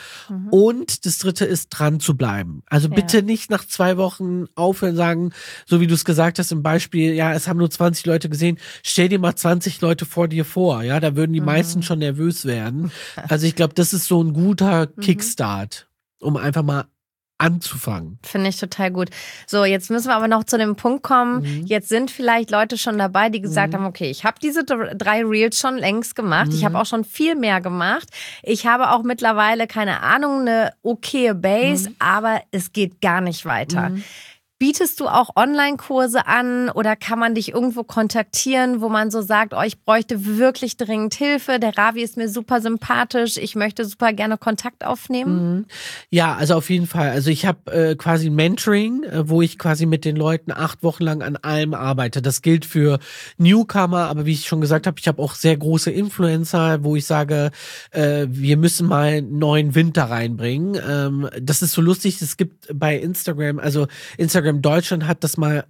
Speaker 1: Und das dritte ist, dran zu bleiben. Also bitte nicht nach 2 Wochen aufhören, sagen, so wie du es gesagt hast im Beispiel, ja, es haben nur 20 Leute gesehen, stell dir mal 20 Leute vor dir vor, ja, da würden die meisten schon nervös werden. Also ich glaube, das ist so ein guter Kickstart, um einfach mal anzufangen.
Speaker 2: Finde ich total gut. So, jetzt müssen wir aber noch zu dem Punkt kommen. Jetzt sind vielleicht Leute schon dabei, die gesagt haben, okay, ich habe diese 3 Reels schon längst gemacht. Ich habe auch schon viel mehr gemacht. Ich habe auch mittlerweile, keine Ahnung, eine okaye Base, aber es geht gar nicht weiter. Bietest du auch Online-Kurse an oder kann man dich irgendwo kontaktieren, wo man so sagt, oh, ich bräuchte wirklich dringend Hilfe, der Ravi ist mir super sympathisch, ich möchte super gerne Kontakt aufnehmen?
Speaker 1: Ja, also auf jeden Fall. Also ich habe quasi ein Mentoring, wo ich quasi mit den Leuten 8 Wochen lang an allem arbeite. Das gilt für Newcomer, aber wie ich schon gesagt habe, ich habe auch sehr große Influencer, wo ich sage, wir müssen mal einen neuen Winter reinbringen. Das ist so lustig, es gibt bei Instagram, also Instagram Deutschland hat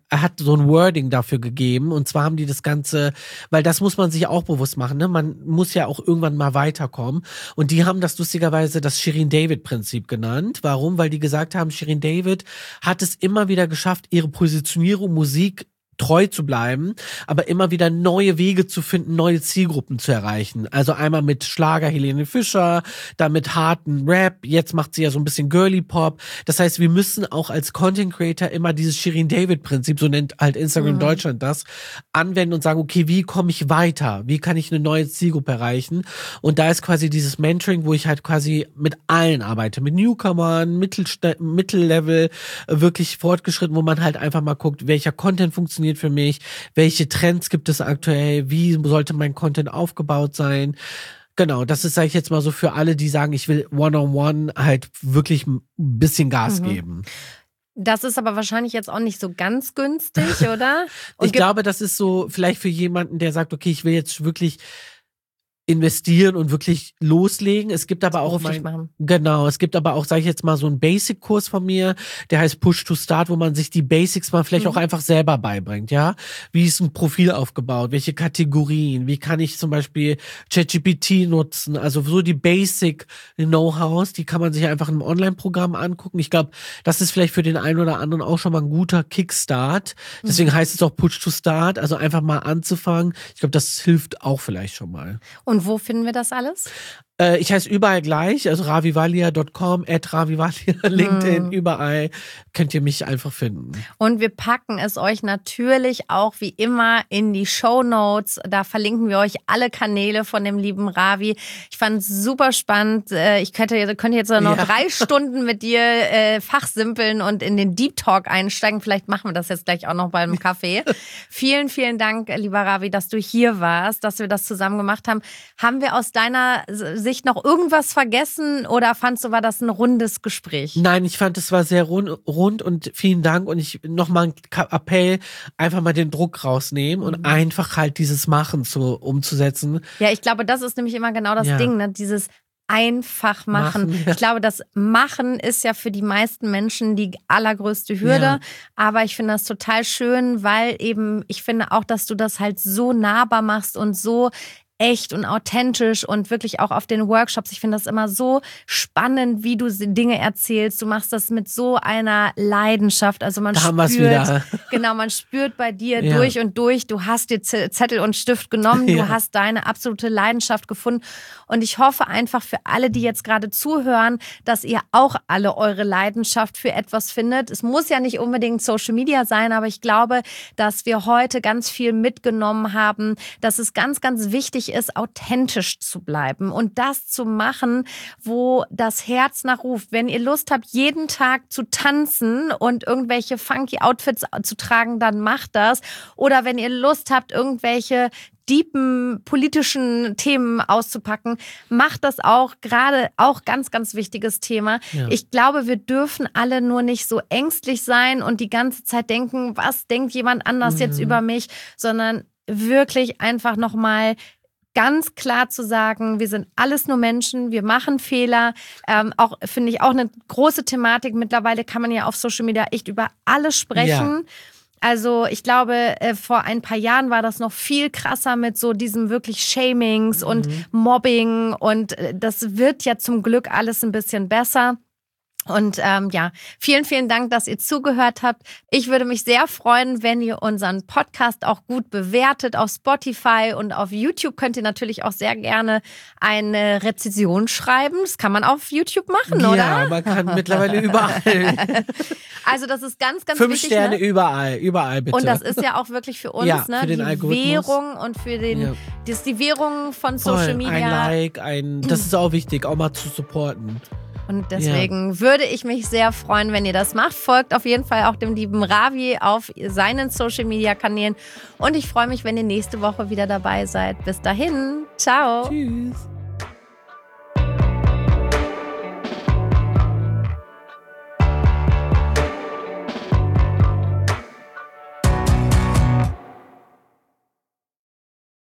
Speaker 1: so ein Wording dafür gegeben, und zwar haben die das Ganze, weil das muss man sich auch bewusst machen, ne? Man muss ja auch irgendwann mal weiterkommen, und die haben das lustigerweise das Shirin David Prinzip genannt. Warum? Weil die gesagt haben, Shirin David hat es immer wieder geschafft, ihre Positionierung Musik treu zu bleiben, aber immer wieder neue Wege zu finden, neue Zielgruppen zu erreichen. Also einmal mit Schlager Helene Fischer, dann mit harten Rap, jetzt macht sie ja so ein bisschen Girly Pop. Das heißt, wir müssen auch als Content Creator immer dieses Shirin David Prinzip, so nennt halt Instagram Deutschland das, anwenden und sagen, okay, wie komme ich weiter? Wie kann ich eine neue Zielgruppe erreichen? Und da ist quasi dieses Mentoring, wo ich halt quasi mit allen arbeite, mit Newcomern, Mittellevel, wirklich fortgeschritten, wo man halt einfach mal guckt, welcher Content funktioniert für mich, welche Trends gibt es aktuell, wie sollte mein Content aufgebaut sein. Genau, das ist, sage ich jetzt mal so, für alle, die sagen, ich will One-on-One halt wirklich ein bisschen Gas geben.
Speaker 2: Das ist aber wahrscheinlich jetzt auch nicht so ganz günstig, oder?
Speaker 1: Ich glaube, das ist so vielleicht für jemanden, der sagt, okay, ich will jetzt wirklich investieren und wirklich loslegen. Es gibt aber auch es gibt aber auch, sage ich jetzt mal, so einen Basic-Kurs von mir, der heißt Push to Start, wo man sich die Basics mal vielleicht auch einfach selber beibringt, ja. Wie ist ein Profil aufgebaut? Welche Kategorien? Wie kann ich zum Beispiel ChatGPT nutzen? Also so die Basic-Know-hows, die kann man sich einfach im Online-Programm angucken. Ich glaube, das ist vielleicht für den einen oder anderen auch schon mal ein guter Kickstart. Deswegen heißt es auch Push to Start, also einfach mal anzufangen. Ich glaube, das hilft auch vielleicht schon mal.
Speaker 2: Und wo finden wir das alles?
Speaker 1: Ich heiße überall gleich, also ravivalia.com, @ravivalia, LinkedIn, überall könnt ihr mich einfach finden.
Speaker 2: Und wir packen es euch natürlich auch wie immer in die Shownotes. Da verlinken wir euch alle Kanäle von dem lieben Ravi. Ich fand es super spannend. Ich könnte jetzt noch 3 Stunden mit dir fachsimpeln und in den Deep Talk einsteigen. Vielleicht machen wir das jetzt gleich auch noch beim Kaffee. Vielen, vielen Dank, lieber Ravi, dass du hier warst, dass wir das zusammen gemacht haben. Haben wir aus deiner Sicht noch irgendwas vergessen oder fandst du, war das ein rundes Gespräch?
Speaker 1: Nein, ich fand, es war sehr rund und vielen Dank, und ich nochmal ein Appell, einfach mal den Druck rausnehmen und einfach halt dieses Machen umzusetzen.
Speaker 2: Ja, ich glaube, das ist nämlich immer genau das Ding, ne? Dieses einfach machen. Ich glaube, das Machen ist ja für die meisten Menschen die allergrößte Hürde. Ja. Aber ich finde das total schön, weil eben, ich finde auch, dass du das halt so nahbar machst und so echt und authentisch und wirklich auch auf den Workshops. Ich finde das immer so spannend, wie du Dinge erzählst. Du machst das mit so einer Leidenschaft. Also man man spürt bei dir durch und durch. Du hast dir Zettel und Stift genommen. Du hast deine absolute Leidenschaft gefunden. Und ich hoffe einfach für alle, die jetzt gerade zuhören, dass ihr auch alle eure Leidenschaft für etwas findet. Es muss ja nicht unbedingt Social Media sein, aber ich glaube, dass wir heute ganz viel mitgenommen haben, dass es ganz, ganz wichtig wichtig ist, authentisch zu bleiben und das zu machen, wo das Herz nachruft. Wenn ihr Lust habt, jeden Tag zu tanzen und irgendwelche funky Outfits zu tragen, dann macht das. Oder wenn ihr Lust habt, irgendwelche deepen politischen Themen auszupacken, macht das auch, gerade auch ganz, ganz wichtiges Thema. Ja. Ich glaube, wir dürfen alle nur nicht so ängstlich sein und die ganze Zeit denken, was denkt jemand anders jetzt über mich, sondern wirklich einfach nochmal ganz klar zu sagen, wir sind alles nur Menschen, wir machen Fehler. Auch finde ich auch eine große Thematik. Mittlerweile kann man ja auf Social Media echt über alles sprechen. Ja. Also ich glaube, vor ein paar Jahren war das noch viel krasser mit so diesem wirklich Shamings und Mobbing und das wird ja zum Glück alles ein bisschen besser. Und vielen, vielen Dank, dass ihr zugehört habt. Ich würde mich sehr freuen, wenn ihr unseren Podcast auch gut bewertet auf Spotify und auf YouTube. Könnt ihr natürlich auch sehr gerne eine Rezension schreiben. Das kann man auf YouTube machen, oder?
Speaker 1: Ja, man kann mittlerweile überall.
Speaker 2: Also das ist ganz, ganz
Speaker 1: 5
Speaker 2: wichtig.
Speaker 1: 5 Sterne überall bitte.
Speaker 2: Und das ist ja auch wirklich für uns,
Speaker 1: für den
Speaker 2: die
Speaker 1: Algorithmus.
Speaker 2: Währung und für den, das ist die Währung von Social Media.
Speaker 1: Ein Like, das ist auch wichtig, auch mal zu supporten.
Speaker 2: Und deswegen würde ich mich sehr freuen, wenn ihr das macht. Folgt auf jeden Fall auch dem lieben Ravi auf seinen Social-Media-Kanälen. Und ich freue mich, wenn ihr nächste Woche wieder dabei seid. Bis dahin. Ciao.
Speaker 1: Tschüss.